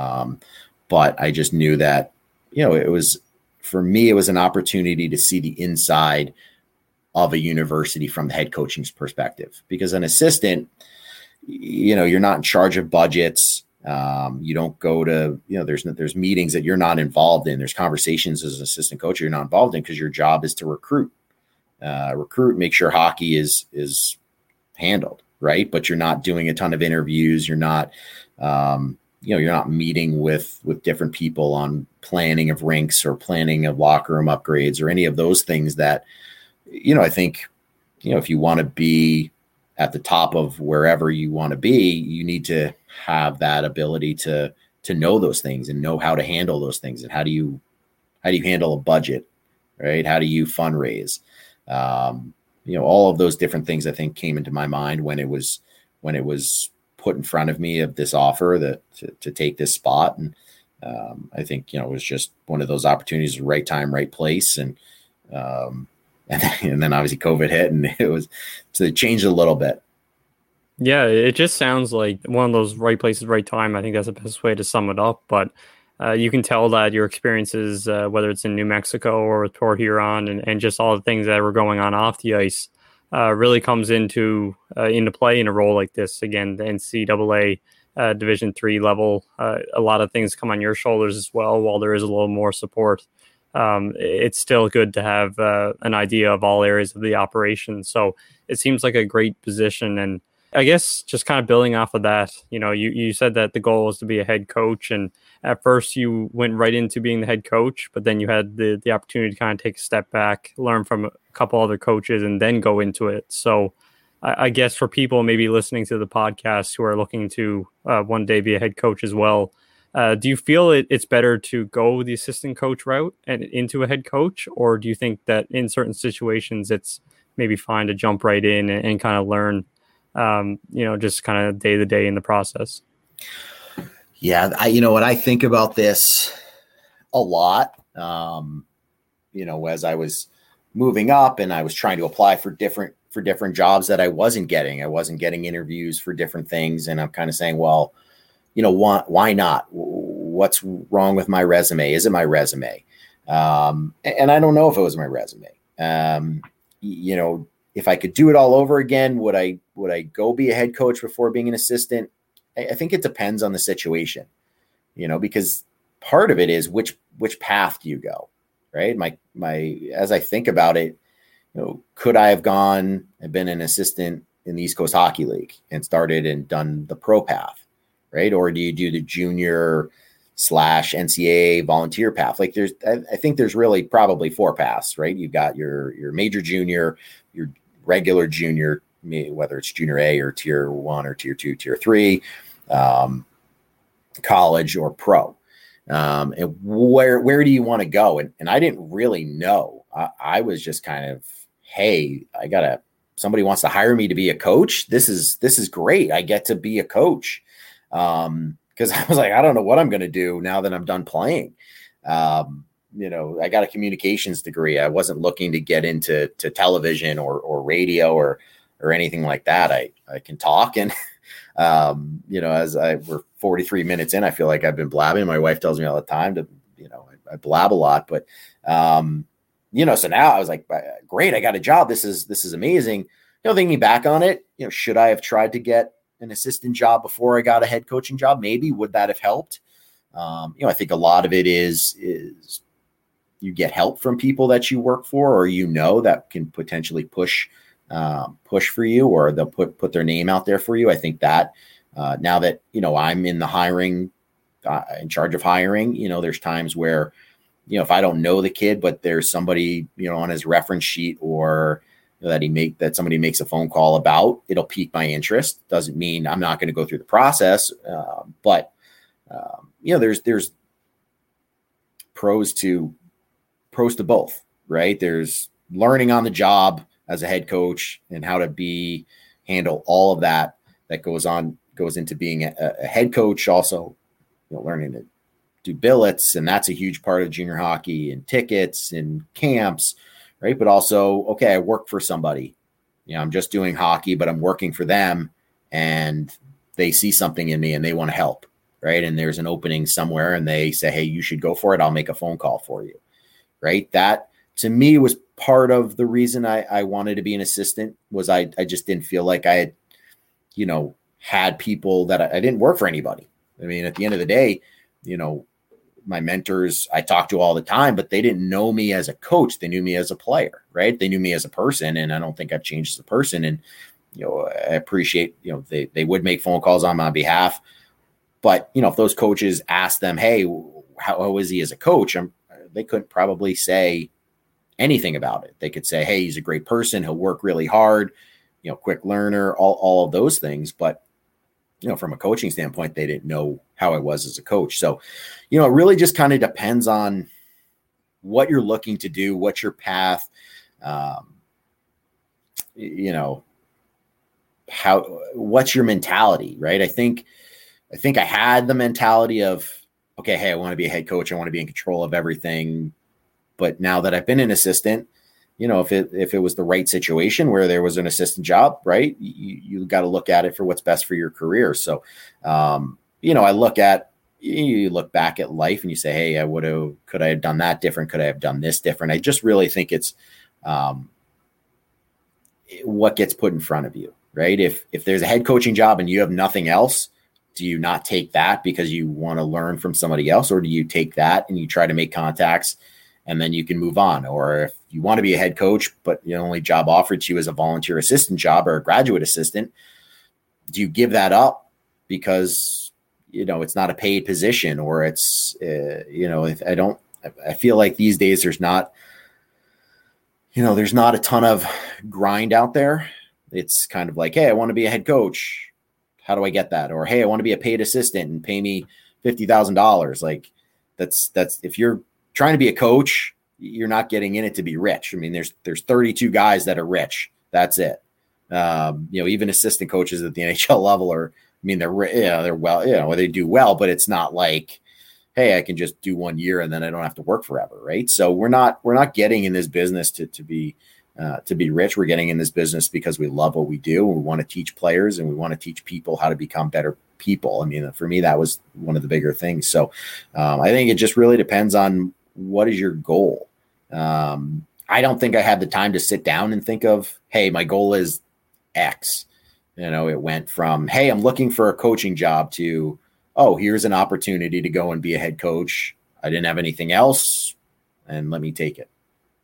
But I just knew that, it was, for me, it was an opportunity to see the inside of a university from the head coaching's perspective, because an assistant, you're not in charge of budgets. You don't go to, there's meetings that you're not involved in. There's conversations as an assistant coach you're not involved in because your job is to recruit, make sure hockey is handled, right? But you're not doing a ton of interviews. You're not, you're not meeting with different people on planning of rinks or planning of locker room upgrades or any of those things that, I think, if you want to be at the top of wherever you want to be, you need to have that ability to know those things and know how to handle those things. And how do you handle a budget, right? How do you fundraise? All of those different things I think came into my mind when it was put in front of me of this offer to take this spot. And I think, it was just one of those opportunities, right time, right place. And then obviously COVID hit and it changed a little bit. Yeah, it just sounds like one of those right places, right time. I think that's the best way to sum it up. But you can tell that your experiences, whether it's in New Mexico or with Port Huron and just all the things that were going on off the ice, really comes into play in a role like this. Again, the NCAA Division III level, a lot of things come on your shoulders as well. While there is a little more support, it's still good to have an idea of all areas of the operation. So it seems like a great position. And I guess just kind of building off of that, you said that the goal was to be a head coach. And at first you went right into being the head coach, but then you had the opportunity to kind of take a step back, learn from a couple other coaches, and then go into it. So I guess for people maybe listening to the podcast who are looking to one day be a head coach as well, do you feel it's better to go the assistant coach route and into a head coach? Or do you think that in certain situations it's maybe fine to jump right in and kind of learn, just kind of day to day in the process? Yeah. I think about this a lot, as I was moving up and I was trying to apply for different jobs that I wasn't getting interviews for different things. And I'm kind of saying, well, why not? What's wrong with my resume? Is it my resume? And I don't know if it was my resume. If I could do it all over again, would I go be a head coach before being an assistant? I think it depends on the situation, because part of it is which path do you go, right? As I think about it, could I have gone and been an assistant in the East Coast Hockey League and started and done the pro path, right? Or do you do the junior / NCAA volunteer path? Like I think there's really probably 4 paths, right? You've got your major junior, your regular junior, whether it's junior A or tier 1 or tier 2, tier 3, college or pro. And where do you want to go? And I didn't really know. I was just kind of, hey, somebody wants to hire me to be a coach. This is great. I get to be a coach. Because I was like, I don't know what I'm going to do now that I'm done playing. I got a communications degree. I wasn't looking to get into television or radio or anything like that. I can talk, and we're 43 minutes in, I feel like I've been blabbing. My wife tells me all the time to, I blab a lot, but so now I was like, great, I got a job. This is amazing. Thinking back on it, should I have tried to get an assistant job before I got a head coaching job? Maybe. Would that have helped? I think a lot of it is you get help from people that you work for, or that can potentially push for you, or they'll put their name out there for you. I think that now that I'm in the hiring, in charge of hiring, there's times where if I don't know the kid, but there's somebody on his reference sheet, or that somebody makes a phone call about, it'll pique my interest. Doesn't mean I'm not going to go through the process, but there's pros to both, right? There's learning on the job as a head coach and how to handle all of that goes into being a head coach. Also, learning to do billets, and that's a huge part of junior hockey, and tickets and camps, right? But also, okay, I work for somebody. I'm just doing hockey, but I'm working for them, and they see something in me and they want to help, right? And there's an opening somewhere and they say, hey, you should go for it. I'll make a phone call for you, right? That to me was part of the reason I wanted to be an assistant. Was I just didn't feel like I had, had people that I didn't work for anybody. I mean, at the end of the day, my mentors I talked to all the time, but they didn't know me as a coach. They knew me as a player, right? They knew me as a person, and I don't think I've changed as a person. And, I appreciate, they would make phone calls on my behalf, but, if those coaches asked them, hey, how is he as a coach? They couldn't probably say anything about it. They could say, hey, he's a great person. He'll work really hard, quick learner, all of those things. But, from a coaching standpoint, they didn't know how I was as a coach. So, it really just kind of depends on what you're looking to do, what's your path, what's your mentality, right? I think I had the mentality of, okay, hey, I want to be a head coach. I want to be in control of everything. But now that I've been an assistant, if it was the right situation where there was an assistant job, right, you got to look at it for what's best for your career. So, you look back at life and you say, hey, could I have done that different? Could I have done this different? I just really think it's what gets put in front of you, right? If there's a head coaching job and you have nothing else, do you not take that because you want to learn from somebody else? Or do you take that and you try to make contacts and then you can move on? Or if you want to be a head coach, but the only job offered to you is a volunteer assistant job or a graduate assistant, do you give that up because, it's not a paid position, or it's, I feel like these days there's not a ton of grind out there. It's kind of like, hey, I want to be a head coach. How do I get that? Or, hey, I want to be a paid assistant and pay me $50,000. Like that's if you're trying to be a coach, you're not getting in it to be rich. I mean, there's 32 guys that are rich. That's it. Even assistant coaches at the NHL level they're well, they do well, but it's not like, hey, I can just do 1 year and then I don't have to work forever. Right. So we're not getting in this business to be rich. We're getting in this business because we love what we do. We want to teach players and we want to teach people how to become better people. I mean, for me, that was one of the bigger things. So I think it just really depends on what is your goal. I don't think I had the time to sit down and think of, hey, my goal is X. It went from, hey, I'm looking for a coaching job to, oh, here's an opportunity to go and be a head coach. I didn't have anything else, and let me take it.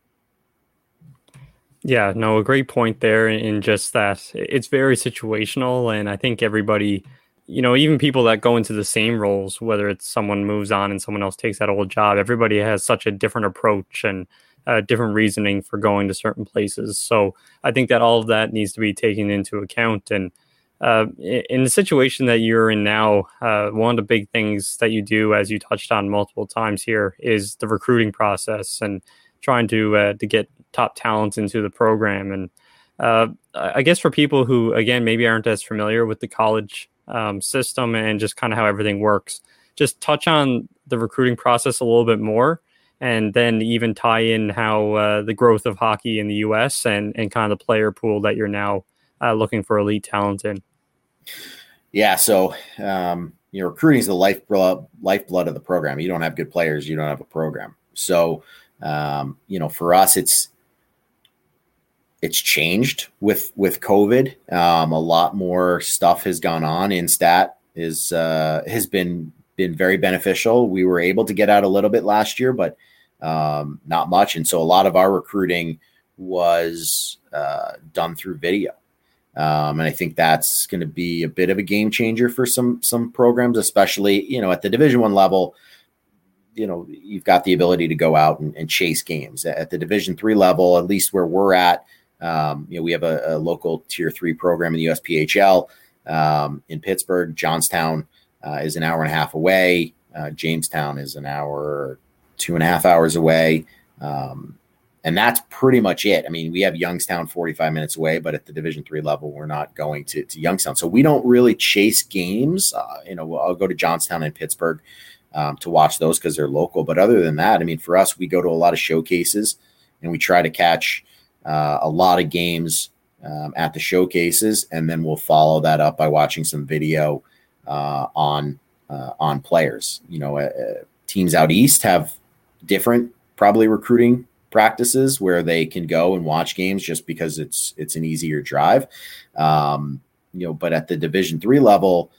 Yeah, no, a great point there in just that it's very situational. And I think everybody, even people that go into the same roles, whether it's someone moves on and someone else takes that old job, everybody has such a different approach. And different reasoning for going to certain places. So I think that all of that needs to be taken into account. And in the situation that you're in now, one of the big things that you do, as you touched on multiple times here, is the recruiting process and trying to get top talent into the program. And I guess for people who, again, maybe aren't as familiar with the college system and just kind of how everything works, just touch on the recruiting process a little bit more, and then even tie in how the growth of hockey in the U.S. and kind of the player pool that you're now looking for elite talent in. Yeah, so recruiting is the lifeblood of the program. You don't have good players, you don't have a program. So for us, it's changed with COVID. A lot more stuff has gone on. Instat has been very beneficial. We were able to get out a little bit last year, but not much. And so a lot of our recruiting was done through video. And I think that's going to be a bit of a game changer for some programs, especially, at the Division I level. You've got the ability to go out and chase games. At the Division III level, at least where we're at, we have a local Tier 3 program in the USPHL in Pittsburgh. Johnstown is an hour and a half away. Jamestown is an hour, 2.5 hours away. And that's pretty much it. I mean, we have Youngstown 45 minutes away, but at the Division III level, we're not going to Youngstown. So we don't really chase games. I'll go to Johnstown and Pittsburgh to watch those because they're local. But other than that, I mean, for us, we go to a lot of showcases and we try to catch a lot of games at the showcases. And then we'll follow that up by watching some video on players. Teams out east have different probably recruiting practices where they can go and watch games just because it's an easier drive. But at the Division III level,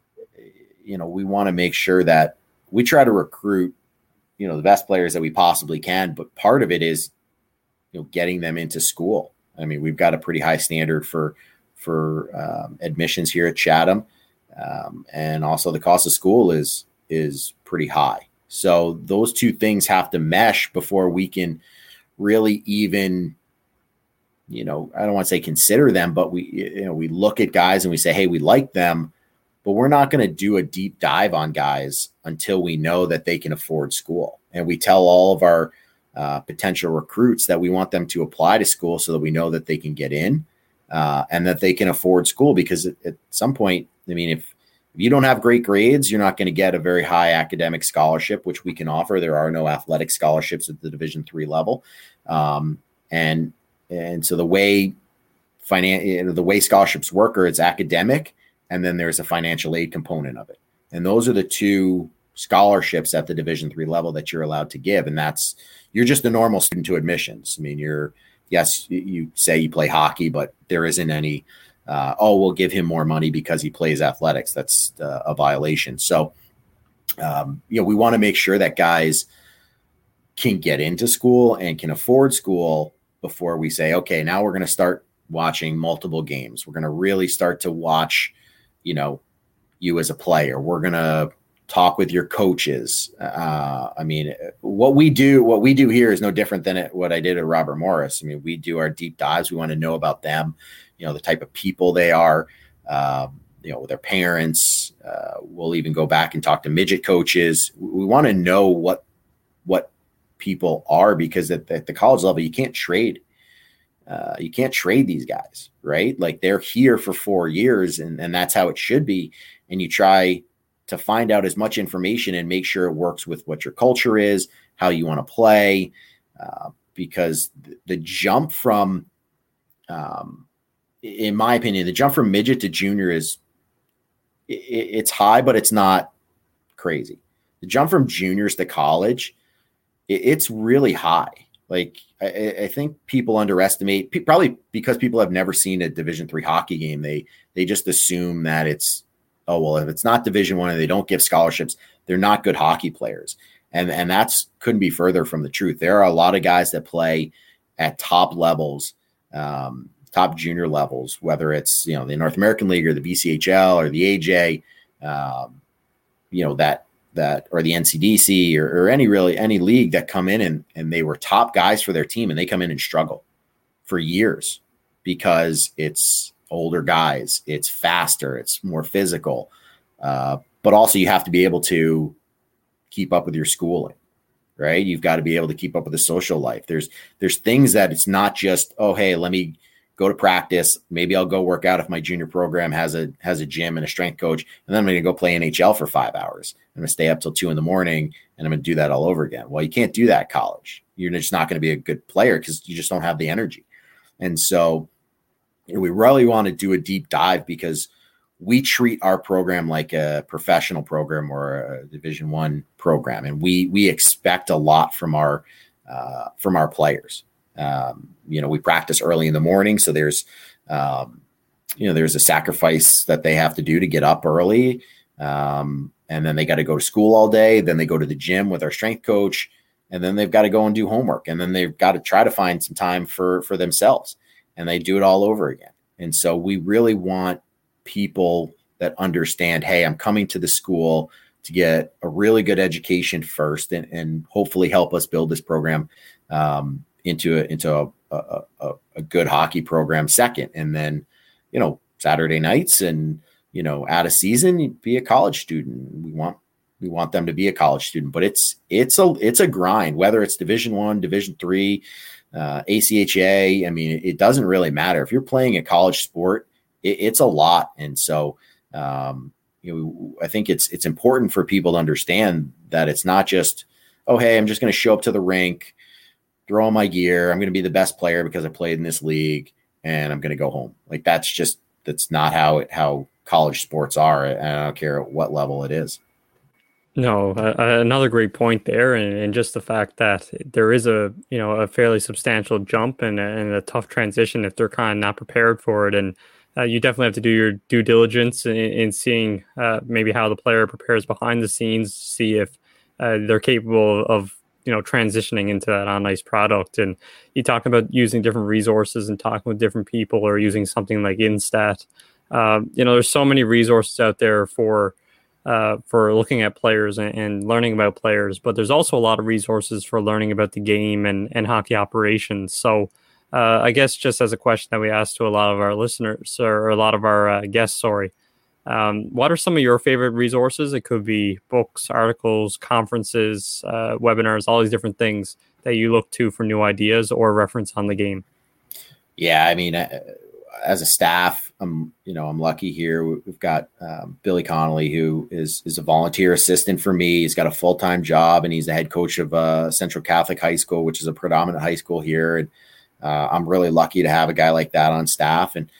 we want to make sure that we try to recruit, the best players that we possibly can. But part of it is, getting them into school. I mean, we've got a pretty high standard for admissions here at Chatham. And also the cost of school is pretty high. So those two things have to mesh before we can really even, I don't want to say consider them, but we look at guys and we say, hey, we like them, but we're not going to do a deep dive on guys until we know that they can afford school. And we tell all of our potential recruits that we want them to apply to school so that we know that they can get in and that they can afford school, because at some point, I mean, if you don't have great grades, you're not going to get a very high academic scholarship, which we can offer. There are no athletic scholarships at the Division III level. And so the way the way scholarships work, or it's academic, and then there's a financial aid component of it. And those are the two scholarships at the Division III level that you're allowed to give. And you're just a normal student to admissions. I mean, yes, you say you play hockey, but there isn't any, we'll give him more money because he plays athletics. That's a violation. So, we want to make sure that guys can get into school and can afford school before we say, okay, now we're going to start watching multiple games. We're going to really start to watch, you as a player. We're going to talk with your coaches. I mean, what we do here is no different than what I did at Robert Morris. I mean, we do our deep dives. We want to know about them, the type of people they are, their parents. We'll even go back and talk to midget coaches. We want to know what people are, because at the college level, you can't trade. You can't trade these guys, right? Like, they're here for 4 years, and that's how it should be. And you try to find out as much information and make sure it works with what your culture is, how you want to play, because the jump from, in my opinion, the jump from midget to junior it's high, but it's not crazy. The jump from juniors to college, it's really high. Like, I think people underestimate, probably because people have never seen a Division III hockey game. They just assume that it's, if it's not Division I and they don't give scholarships, they're not good hockey players. And that's couldn't be further from the truth. There are a lot of guys that play at top levels, top junior levels, whether it's, the North American League or the BCHL or the AJ, that or the NCDC or any league that come in and they were top guys for their team and they come in and struggle for years because it's older guys, it's faster, it's more physical. But also you have to be able to keep up with your schooling, right? You've got to be able to keep up with the social life. There's things that it's not just, oh, hey, let me go to practice. Maybe I'll go work out if my junior program has a gym and a strength coach, and then I'm going to go play NHL for 5 hours. I'm going to stay up till 2 a.m. and I'm going to do that all over again. Well, you can't do that at college. You're just not going to be a good player because you just don't have the energy. And so we really want to do a deep dive because we treat our program like a professional program or a Division I program, and we expect a lot from our players. We practice early in the morning, so there's a sacrifice that they have to do to get up early, and then they got to go to school all day. Then they go to the gym with our strength coach, and then they've got to go and do homework, and then they've got to try to find some time for themselves, and they do it all over again. And so we really want people that understand, hey, I'm coming to the school to get a really good education first and hopefully help us build this program into a good hockey program second. And then, Saturday nights and, out of season, be a college student. We want them to be a college student, but it's a grind, whether it's Division I, Division III, ACHA. I mean, it doesn't really matter. If you're playing a college sport, it's a lot. And so, I think it's important for people to understand that it's not just, oh, hey, I'm just going to show up to the rink, throw on my gear. I'm going to be the best player because I played in this league and I'm going to go home. Like that's not how college sports are. And I don't care at what level it is. No, another great point there, and just the fact that there is a fairly substantial jump and a tough transition if they're kind of not prepared for it, and you definitely have to do your due diligence in seeing maybe how the player prepares behind the scenes, see if they're capable of transitioning into that on ice product. And you talk about using different resources and talking with different people, or using something like Instat. There's so many resources out there for looking at players and learning about players, but there's also a lot of resources for learning about the game and hockey operations. So I guess just as a question that we asked to a lot of our listeners or a lot of our guests, what are some of your favorite resources? It could be books, articles, conferences, webinars, all these different things that you look to for new ideas or reference on the game. Yeah, I mean, as a staff, I'm lucky here. We've got Billy Connolly, who is a volunteer assistant for me. He's got a full-time job, and he's the head coach of Central Catholic High School, which is a predominant high school here. And I'm really lucky to have a guy like that on staff. And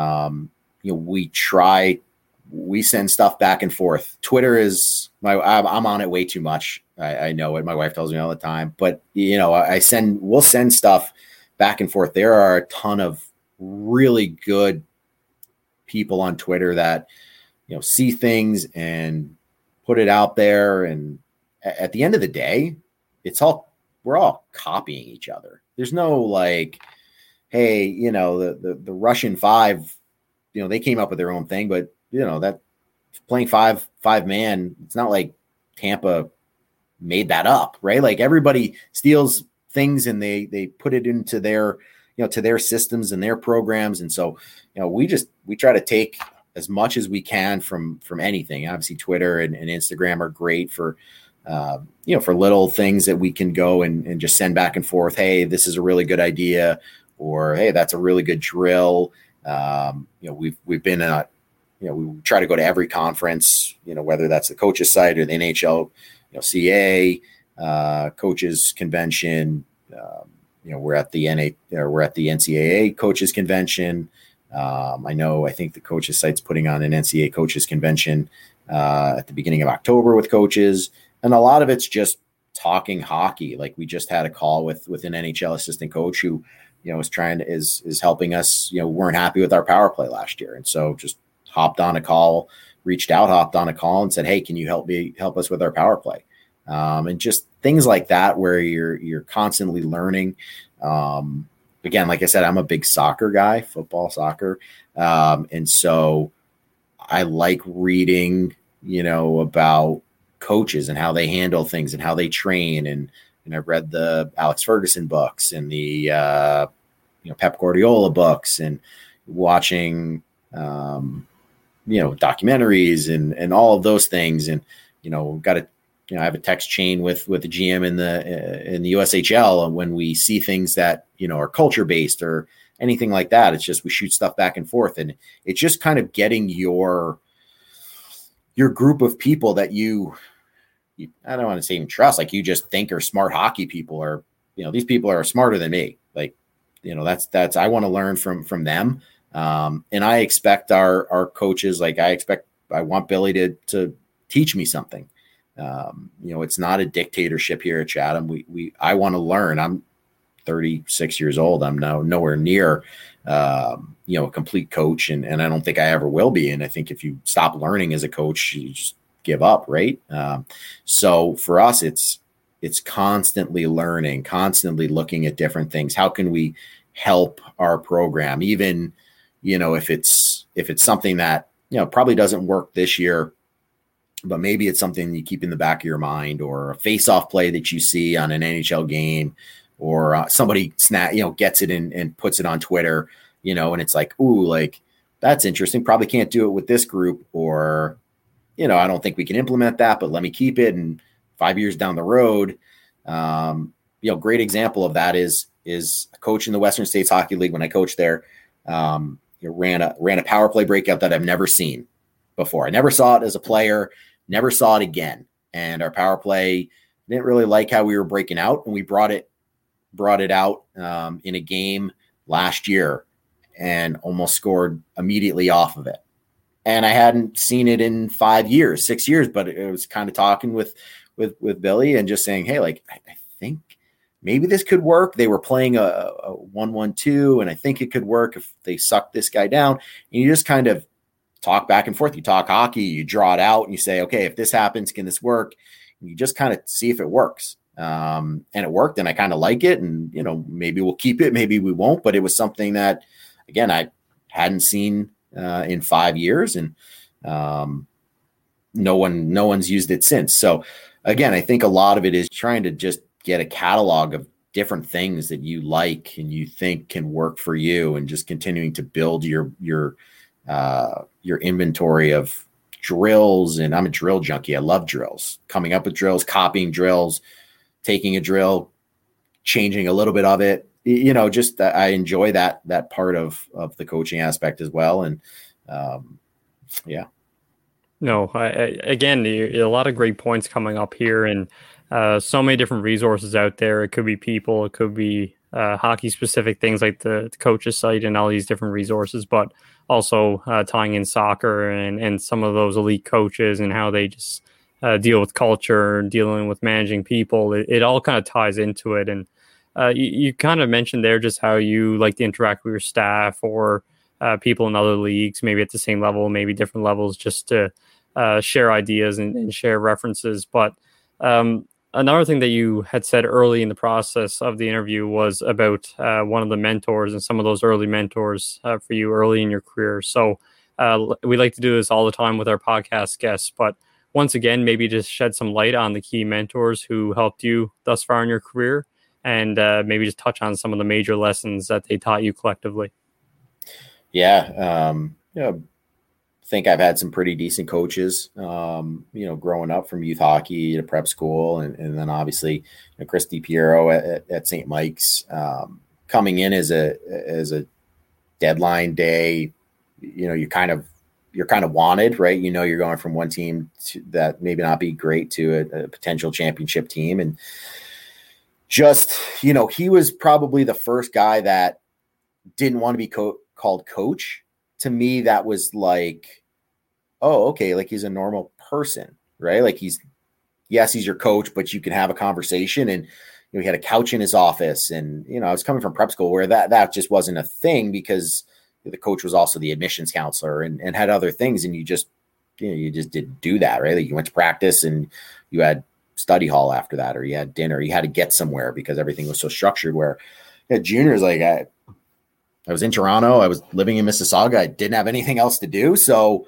we send stuff back and forth. Twitter is I'm on it way too much. I know it. My wife tells me all the time. But we'll send stuff back and forth. There are a ton of really good people on Twitter that see things and put it out there, and at the end of the day, we're all copying each other. There's no like, hey, the Russian Five, they came up with their own thing, but that playing five man, it's not like Tampa made that up, right? Like everybody steals things and they put it into their to their systems and their programs. And so, we try to take as much as we can from anything. Obviously Twitter and Instagram are great for, for little things that we can go and just send back and forth. Hey, this is a really good idea, or, hey, that's a really good drill. We've been we try to go to every conference, whether that's the coaches site or the NHL, CA, coaches convention, we're at the NCAA coaches convention. I think the coaches site's putting on an NCAA coaches convention at the beginning of October with coaches. And a lot of it's just talking hockey. Like we just had a call with an NHL assistant coach who, is helping us, weren't happy with our power play last year. And so just hopped on a call and said, hey, can you help us with our power play? And just things like that, where you're constantly learning. Again, like I said, I'm a big soccer guy, football, soccer. And so I like reading, about coaches and how they handle things and how they train. And I've read the Alex Ferguson books and the Pep Guardiola books, and watching documentaries and all of those things. And got to I have a text chain with the GM in the USHL, and when we see things that are culture based or anything like that, it's just we shoot stuff back and forth, and it's just kind of getting your group of people that you I don't want to say even trust, like you just think are smart hockey people, or these people are smarter than me. Like that's I want to learn from them, and I expect our coaches, like I want Billy to teach me something. It's not a dictatorship here at Chatham. I want to learn. I'm 36 years old. I'm now nowhere near, a complete coach. And I don't think I ever will be. And I think if you stop learning as a coach, you just give up. Right. So for us, it's constantly learning, constantly looking at different things. How can we help our program? Even, if it's something that, probably doesn't work this year, but maybe it's something you keep in the back of your mind, or a face-off play that you see on an NHL game, or somebody gets it and puts it on Twitter, and it's like, ooh, like that's interesting. Probably can't do it with this group, or, I don't think we can implement that, but let me keep it. And 5 years down the road, great example of that is a coach in the Western States Hockey League. When I coached there, ran a power play breakout that I've never seen before. I never saw it as a player. Never saw it again. And our power play didn't really like how we were breaking out. And we brought it out in a game last year and almost scored immediately off of it. And I hadn't seen it in 5 years, 6 years, but it was kind of talking with Billy and just saying, hey, like, I think maybe this could work. They were playing a 1-1-2, and I think it could work if they suck this guy down. And you just kind of talk back and forth. You talk hockey, you draw it out, and you say, okay, if this happens, can this work? And you just kind of see if it works. And it worked, and I kind of like it. And, maybe we'll keep it, maybe we won't. But it was something that, again, I hadn't seen in 5 years, and no one's used it since. So, again, I think a lot of it is trying to just get a catalog of different things that you like and you think can work for you, and just continuing to build your inventory of drills. And I'm a drill junkie. I love drills, coming up with drills, copying drills, taking a drill, changing a little bit of it. Just I enjoy that part of the coaching aspect as well. And yeah. No, again, a lot of great points coming up here, and so many different resources out there. It could be people, it could be hockey specific things like the coaches site and all these different resources, but also tying in soccer and some of those elite coaches and how they just deal with culture and dealing with managing people. It all kind of ties into it. And you kind of mentioned there just how you like to interact with your staff or people in other leagues, maybe at the same level, maybe different levels, just to share ideas and share references. But another thing that you had said early in the process of the interview was about one of the mentors and some of those early mentors for you early in your career. So we like to do this all the time with our podcast guests, but once again, maybe just shed some light on the key mentors who helped you thus far in your career, and maybe just touch on some of the major lessons that they taught you collectively. Yeah. I think I've had some pretty decent coaches, growing up from youth hockey to prep school. And then obviously Chris DiPiero at St. Mike's, coming in as a deadline day, you're kind of wanted, right? You're going from one team that maybe not be great to a potential championship team. And just, he was probably the first guy that didn't want to be called coach. To me, that was like, oh, okay. Like he's a normal person, right? Like he's your coach, but you can have a conversation. And he had a couch in his office, and, I was coming from prep school where that just wasn't a thing, because the coach was also the admissions counselor and had other things. And you just didn't do that, right? Like you went to practice and you had study hall after that, or you had dinner, you had to get somewhere because everything was so structured. Where juniors, like I was in Toronto, I was living in Mississauga, I didn't have anything else to do. So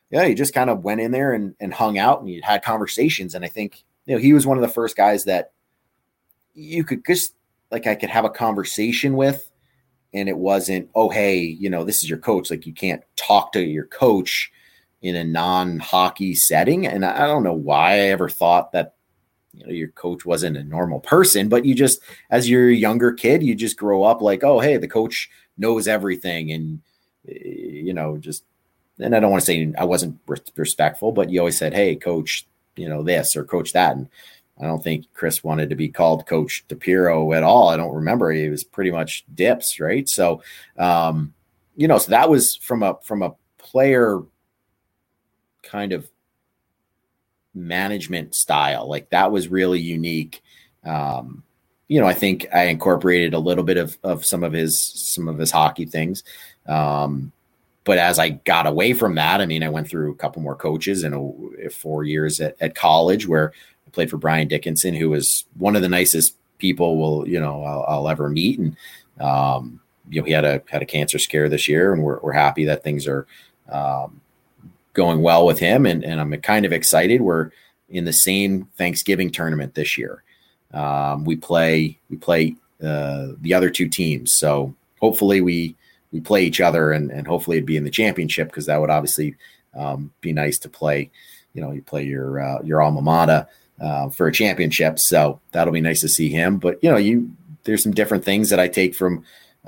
yeah, you just kind of went in there and hung out and you had conversations. And I think, he was one of the first guys that you could just like, I could have a conversation with, and it wasn't, oh, hey, this is your coach. Like, you can't talk to your coach in a non-hockey setting. And I don't know why I ever thought that, your coach wasn't a normal person, but you just, as you're a younger kid, you just grow up like, oh, hey, the coach knows everything. And, just, and I don't want to say I wasn't respectful, but you always said, hey, coach, this or coach that. And I don't think Chris wanted to be called Coach DePiro at all. I don't remember. He was pretty much Dips, right? So, so that was from a player kind of management style. Like, that was really unique. I think I incorporated a little bit of some of his hockey things. But as I got away from that, I mean, I went through a couple more coaches and 4 years at college where I played for Brian Dickinson, who was one of the nicest people I'll ever meet. And, he had a cancer scare this year, and we're happy that things are going well with him. And I'm kind of excited. We're in the same Thanksgiving tournament this year. We play the other two teams. So hopefully we play each other and hopefully it'd be in the championship, because that would obviously be nice to play. You play your alma mater for a championship. So that'll be nice to see him. But, there's some different things that I take from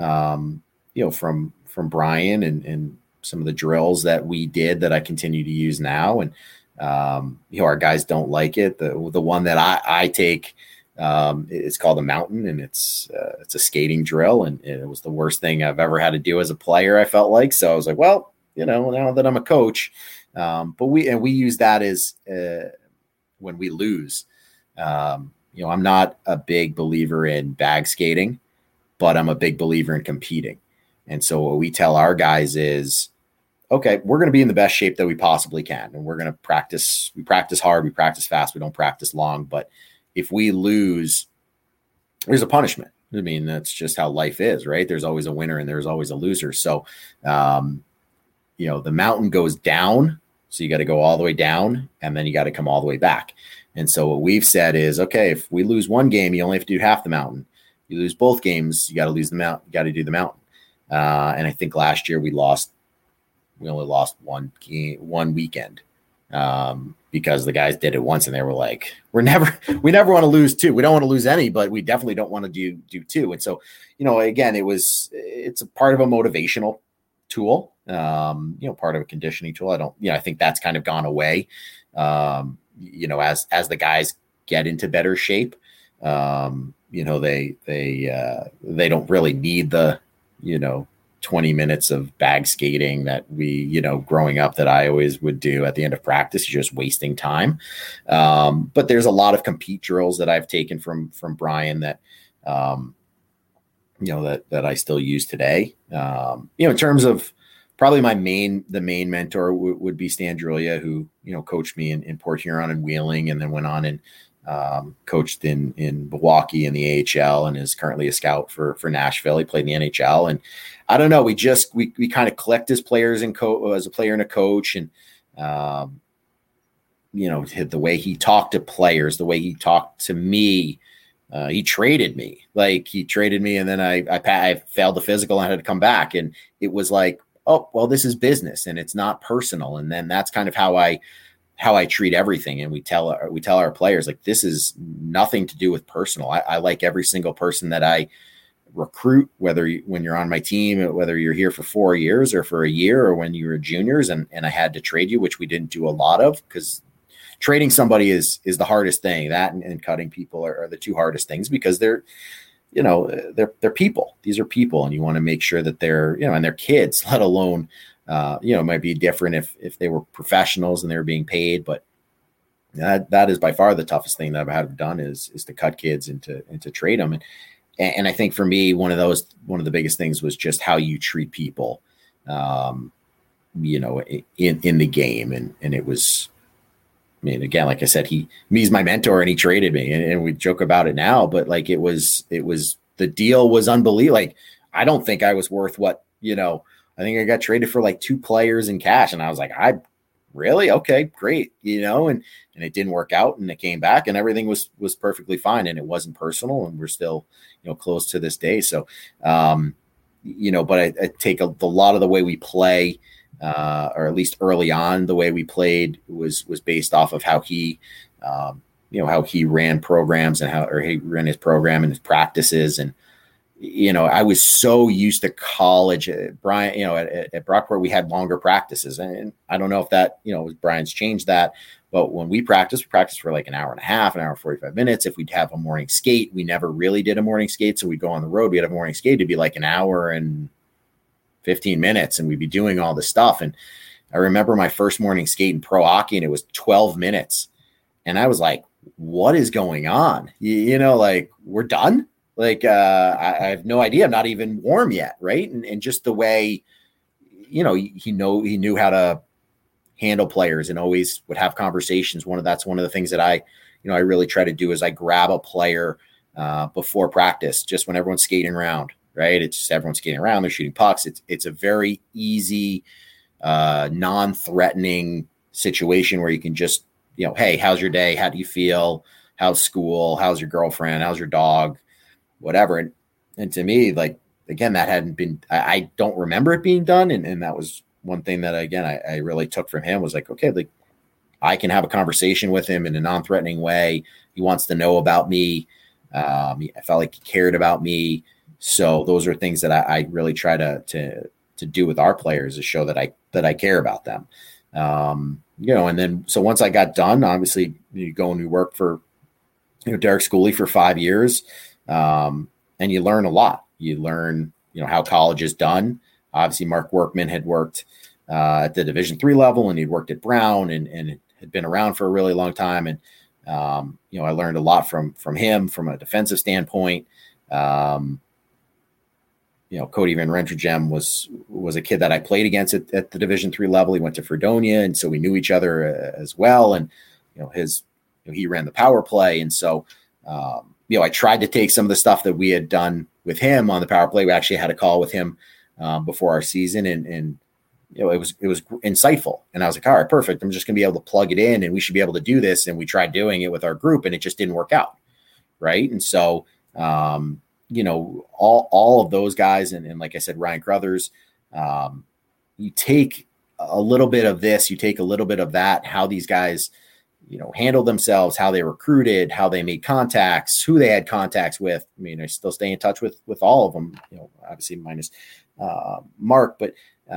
Brian and some of the drills that we did that I continue to use now. And, our guys don't like it. The one that I take, it's called a mountain, and it's a skating drill. And it was the worst thing I've ever had to do as a player, I felt like. So I was like, well, now that I'm a coach, but we use that as when we lose. I'm not a big believer in bag skating, but I'm a big believer in competing. And so what we tell our guys is, okay, we're going to be in the best shape that we possibly can. And we're going to practice. We practice hard. We practice fast. We don't practice long. But if we lose, there's a punishment. I mean, that's just how life is, right? There's always a winner and there's always a loser. So, the mountain goes down. So you got to go all the way down, and then you got to come all the way back. And so what we've said is, okay, if we lose one game, you only have to do half the mountain. You lose both games, you got to lose the mountain. You got to do the mountain. And I think last year we only lost one weekend because the guys did it once and they were like, we never want to lose two. We don't want to lose any, but we definitely don't want to do two. And so, again, it's a part of a motivational tool, part of a conditioning tool. I think that's kind of gone away. As the guys get into better shape, they don't really need the, 20 minutes of bag skating that we, growing up that I always would do at the end of practice, just wasting time. But there's a lot of compete drills that I've taken from Brian that, that I still use today. In terms of probably the main mentor would be Stan Drulia, who, coached me in Port Huron and Wheeling, and then went on and coached in Milwaukee in the AHL and is currently a scout for Nashville. He played in the NHL, and I don't know, we kind of clicked as players and as a player and a coach. And, the way he talked to players, the way he talked to me, he traded me, and then I failed the physical and I had to come back. And it was like, oh, well, this is business and it's not personal. And then that's kind of how I treat everything. And we tell our players, like, this is nothing to do with personal. I like every single person that I recruit, when you're on my team, whether you're here for 4 years or for a year, or when you were juniors and I had to trade you, which we didn't do a lot of, because trading somebody is the hardest thing. That and cutting people are the two hardest things, because they're people. These are people, and you want to make sure that they're, and they're kids, let alone, it might be different if they were professionals and they were being paid, but that is by far the toughest thing that I've had done is to cut kids and to trade them. And I think for me, one of the biggest things was just how you treat people, in the game. And it was, I mean, again, like I said, he's my mentor and he traded me, and we joke about it now, but like, it was the deal was unbelievable. Like, I don't think I was worth what, I think I got traded for like 2 players in cash. And I was like, really? Okay, great. And it didn't work out, and it came back, and everything was perfectly fine, and it wasn't personal, and we're still, close to this day. So, but I take a lot of the way we play, or at least early on, the way we played was based off of how he, how he ran programs and or he ran his program and his practices. And, I was so used to college at Brian, at Brockport, we had longer practices, and I don't know if that, Brian's changed that, but when we practiced for like an hour and a half, an hour, 45 minutes. If we'd have a morning skate, we never really did a morning skate. So we'd go on the road, we had a morning skate, it'd be like an hour and 15 minutes, and we'd be doing all this stuff. And I remember my first morning skate in pro hockey, and it was 12 minutes. And I was like, what is going on? Like, we're done. Like, I have no idea. I'm not even warm yet. Right. And just the way, he knew how to handle players and always would have conversations. That's one of the things that I really try to do is I grab a player before practice, just when everyone's skating around. Right. It's just everyone's skating around. They're shooting pucks. It's a very easy, non-threatening situation where you can just, hey, how's your day? How do you feel? How's school? How's your girlfriend? How's your dog? Whatever. And to me, like, again, that hadn't been, I don't remember it being done. And that was one thing that, again, I really took from him was like, okay, like, I can have a conversation with him in a non-threatening way. He wants to know about me. I felt like he cared about me. So those are things that I really try to do with our players, to show that I care about them. And then, so once I got done, obviously you go and you work for, Derek Schooley for 5 years. And you learn a lot. You learn, how college is done. Obviously Mark Workman had worked, at the Division III level, and he'd worked at Brown and had been around for a really long time. And, I learned a lot from him from a defensive standpoint. Cody Van Rentregem was a kid that I played against at the Division III level. He went to Fredonia, and so we knew each other as well. And, he ran the power play. And so, I tried to take some of the stuff that we had done with him on the power play. We actually had a call with him before our season, and it was insightful. And I was like, all right, perfect. I'm just going to be able to plug it in, and we should be able to do this. And we tried doing it with our group, and it just didn't work out. Right. And so, all of those guys, and like I said, Ryan Crothers, you take a little bit of this, you take a little bit of that, how these guys, handled themselves, how they recruited, how they made contacts, who they had contacts with. I mean, I still stay in touch with all of them, obviously minus Mark, but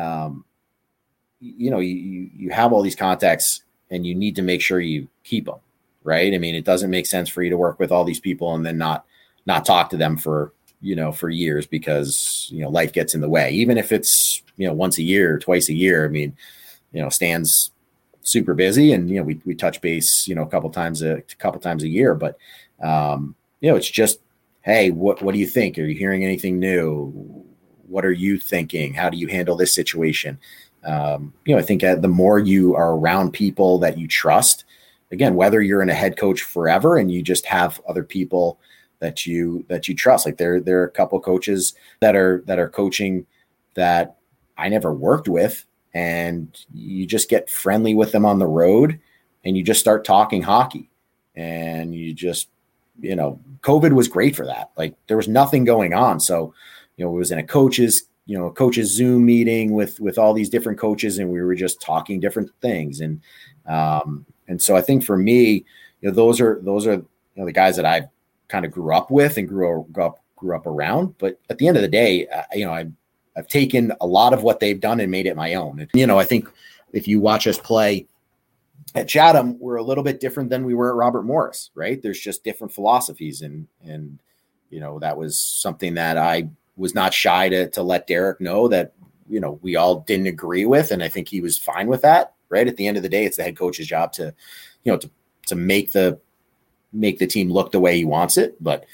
you have all these contacts, and you need to make sure you keep them. Right. I mean, it doesn't make sense for you to work with all these people and then not talk to them for years, because, life gets in the way, even if it's, once a year, twice a year. I mean, Stan's super busy, and, we touch base, a couple times a year, but, it's just, hey, what do you think? Are you hearing anything new? What are you thinking? How do you handle this situation? I think the more you are around people that you trust, again, whether you're in a head coach forever and you just have other people that you trust, like there are a couple of coaches that are coaching that I never worked with, and you just get friendly with them on the road, and you just start talking hockey, and you just, COVID was great for that. Like, there was nothing going on. So, it was in a coach's Zoom meeting with all these different coaches, and we were just talking different things. And so I think for me, those are the guys that I kind of grew up with and grew up around. But at the end of the day, I've taken a lot of what they've done and made it my own. And, I think if you watch us play at Chatham, we're a little bit different than we were at Robert Morris, right? There's just different philosophies. And that was something that I was not shy to let Derek know that, we all didn't agree with. And I think he was fine with that, right? At the end of the day, it's the head coach's job to make the team look the way he wants it. But,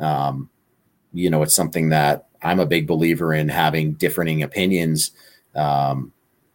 it's something that I'm a big believer in, having differing opinions, behind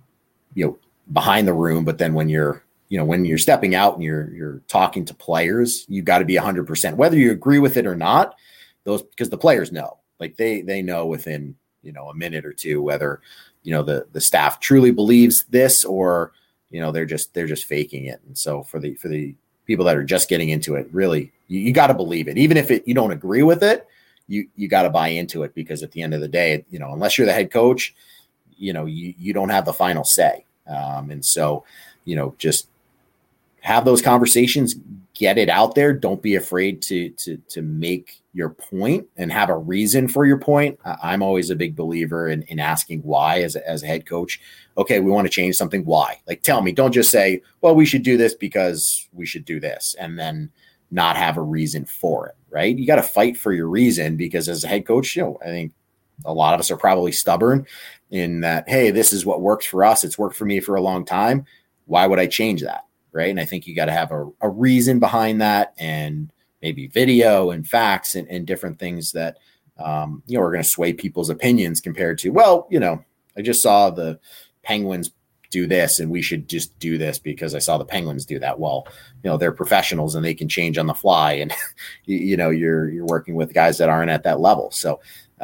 the room. But then when you're stepping out and you're talking to players, you got to be 100%, whether you agree with it or not, because the players know, like they know within, a minute or two, whether, the staff truly believes this, or, they're just faking it. And so for the people that are just getting into it, really, you got to believe it. Even if you don't agree with it, you got to buy into it, because at the end of the day, unless you're the head coach, you don't have the final say. And so, just have those conversations, get it out there. Don't be afraid to make your point and have a reason for your point. I'm always a big believer in asking why as a head coach. Okay, we want to change something. Why? Like, tell me. Don't just say, well, we should do this because we should do this, and then not have a reason for it, right? You got to fight for your reason, because as a head coach, I think a lot of us are probably stubborn in that, hey, this is what works for us. It's worked for me for a long time. Why would I change that? Right. And I think you got to have a reason behind that, and maybe video and facts and different things that, are going to sway people's opinions compared to, well, I just saw the Penguins do this and we should just do this because I saw the Penguins do that. Well, they're professionals and they can change on the fly, and, you're working with guys that aren't at that level. So,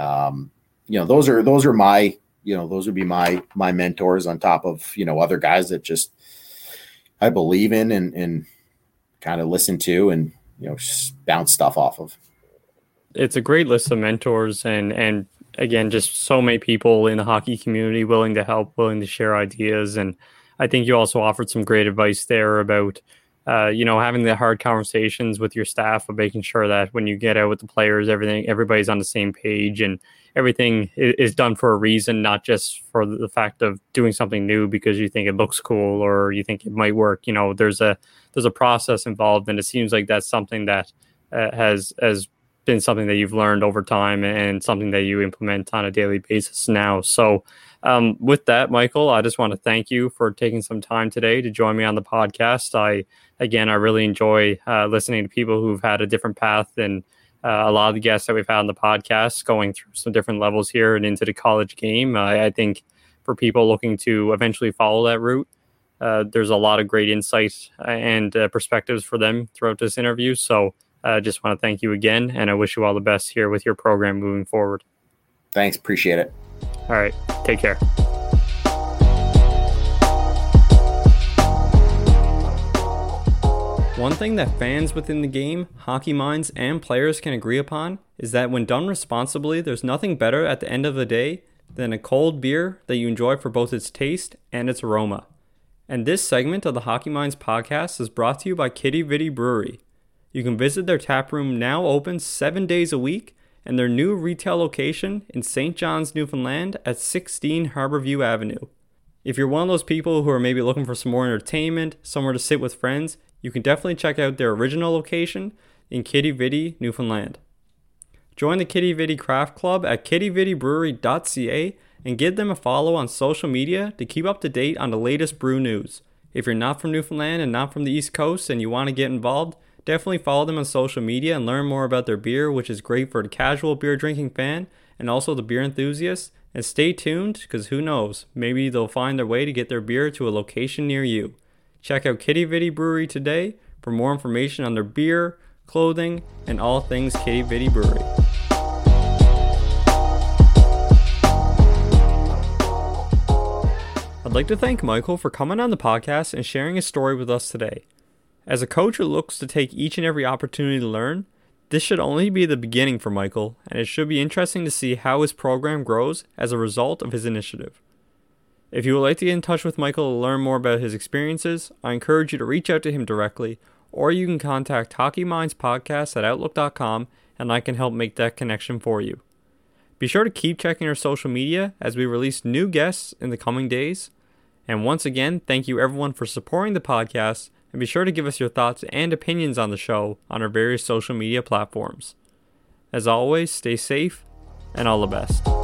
those are my, those would be my mentors, on top of, other guys that just I believe in and kind of listen to and, just bounce stuff off of. It's a great list of mentors, and again, just so many people in the hockey community willing to help, willing to share ideas. And I think you also offered some great advice there about, having the hard conversations with your staff, of making sure that when you get out with the players, everybody's on the same page, and everything is done for a reason, not just for the fact of doing something new because you think it looks cool or you think it might work. There's a process involved, and it seems like that's something that has been something that you've learned over time, and something that you implement on a daily basis now. So with that, Michael, I just want to thank you for taking some time today to join me on the podcast. I really enjoy listening to people who've had a different path than a lot of the guests that we've had on the podcast, going through some different levels here and into the college game. I think for people looking to eventually follow that route, there's a lot of great insight and perspectives for them throughout this interview. So I just want to thank you again, and I wish you all the best here with your program moving forward. Thanks. Appreciate it. All right. Take care. One thing that fans within the game, hockey minds, and players can agree upon is that when done responsibly, there's nothing better at the end of the day than a cold beer that you enjoy for both its taste and its aroma. And this segment of the Hockey Minds podcast is brought to you by Kitty Vitty Brewery. You can visit their tap room, now open 7 days a week, and their new retail location in St. John's, Newfoundland at 16 Harborview Avenue. If you're one of those people who are maybe looking for some more entertainment, somewhere to sit with friends, you can definitely check out their original location in Kitty Vitty, Newfoundland. Join the Kitty Vitty Craft Club at kittyvittybrewery.ca and give them a follow on social media to keep up to date on the latest brew news. If you're not from Newfoundland and not from the East Coast and you want to get involved, definitely follow them on social media and learn more about their beer, which is great for the casual beer drinking fan and also the beer enthusiast. And stay tuned, because who knows, maybe they'll find their way to get their beer to a location near you. Check out Kitty Vitty Brewery today for more information on their beer, clothing, and all things Kitty Vitty Brewery. I'd like to thank Michael for coming on the podcast and sharing his story with us today. As a coach who looks to take each and every opportunity to learn, this should only be the beginning for Michael, and it should be interesting to see how his program grows as a result of his initiative. If you would like to get in touch with Michael to learn more about his experiences, I encourage you to reach out to him directly, or you can contact HockeyMindsPodcast@outlook.com, and I can help make that connection for you. Be sure to keep checking our social media as we release new guests in the coming days. And once again, thank you everyone for supporting the podcast, and be sure to give us your thoughts and opinions on the show on our various social media platforms. As always, stay safe, and all the best.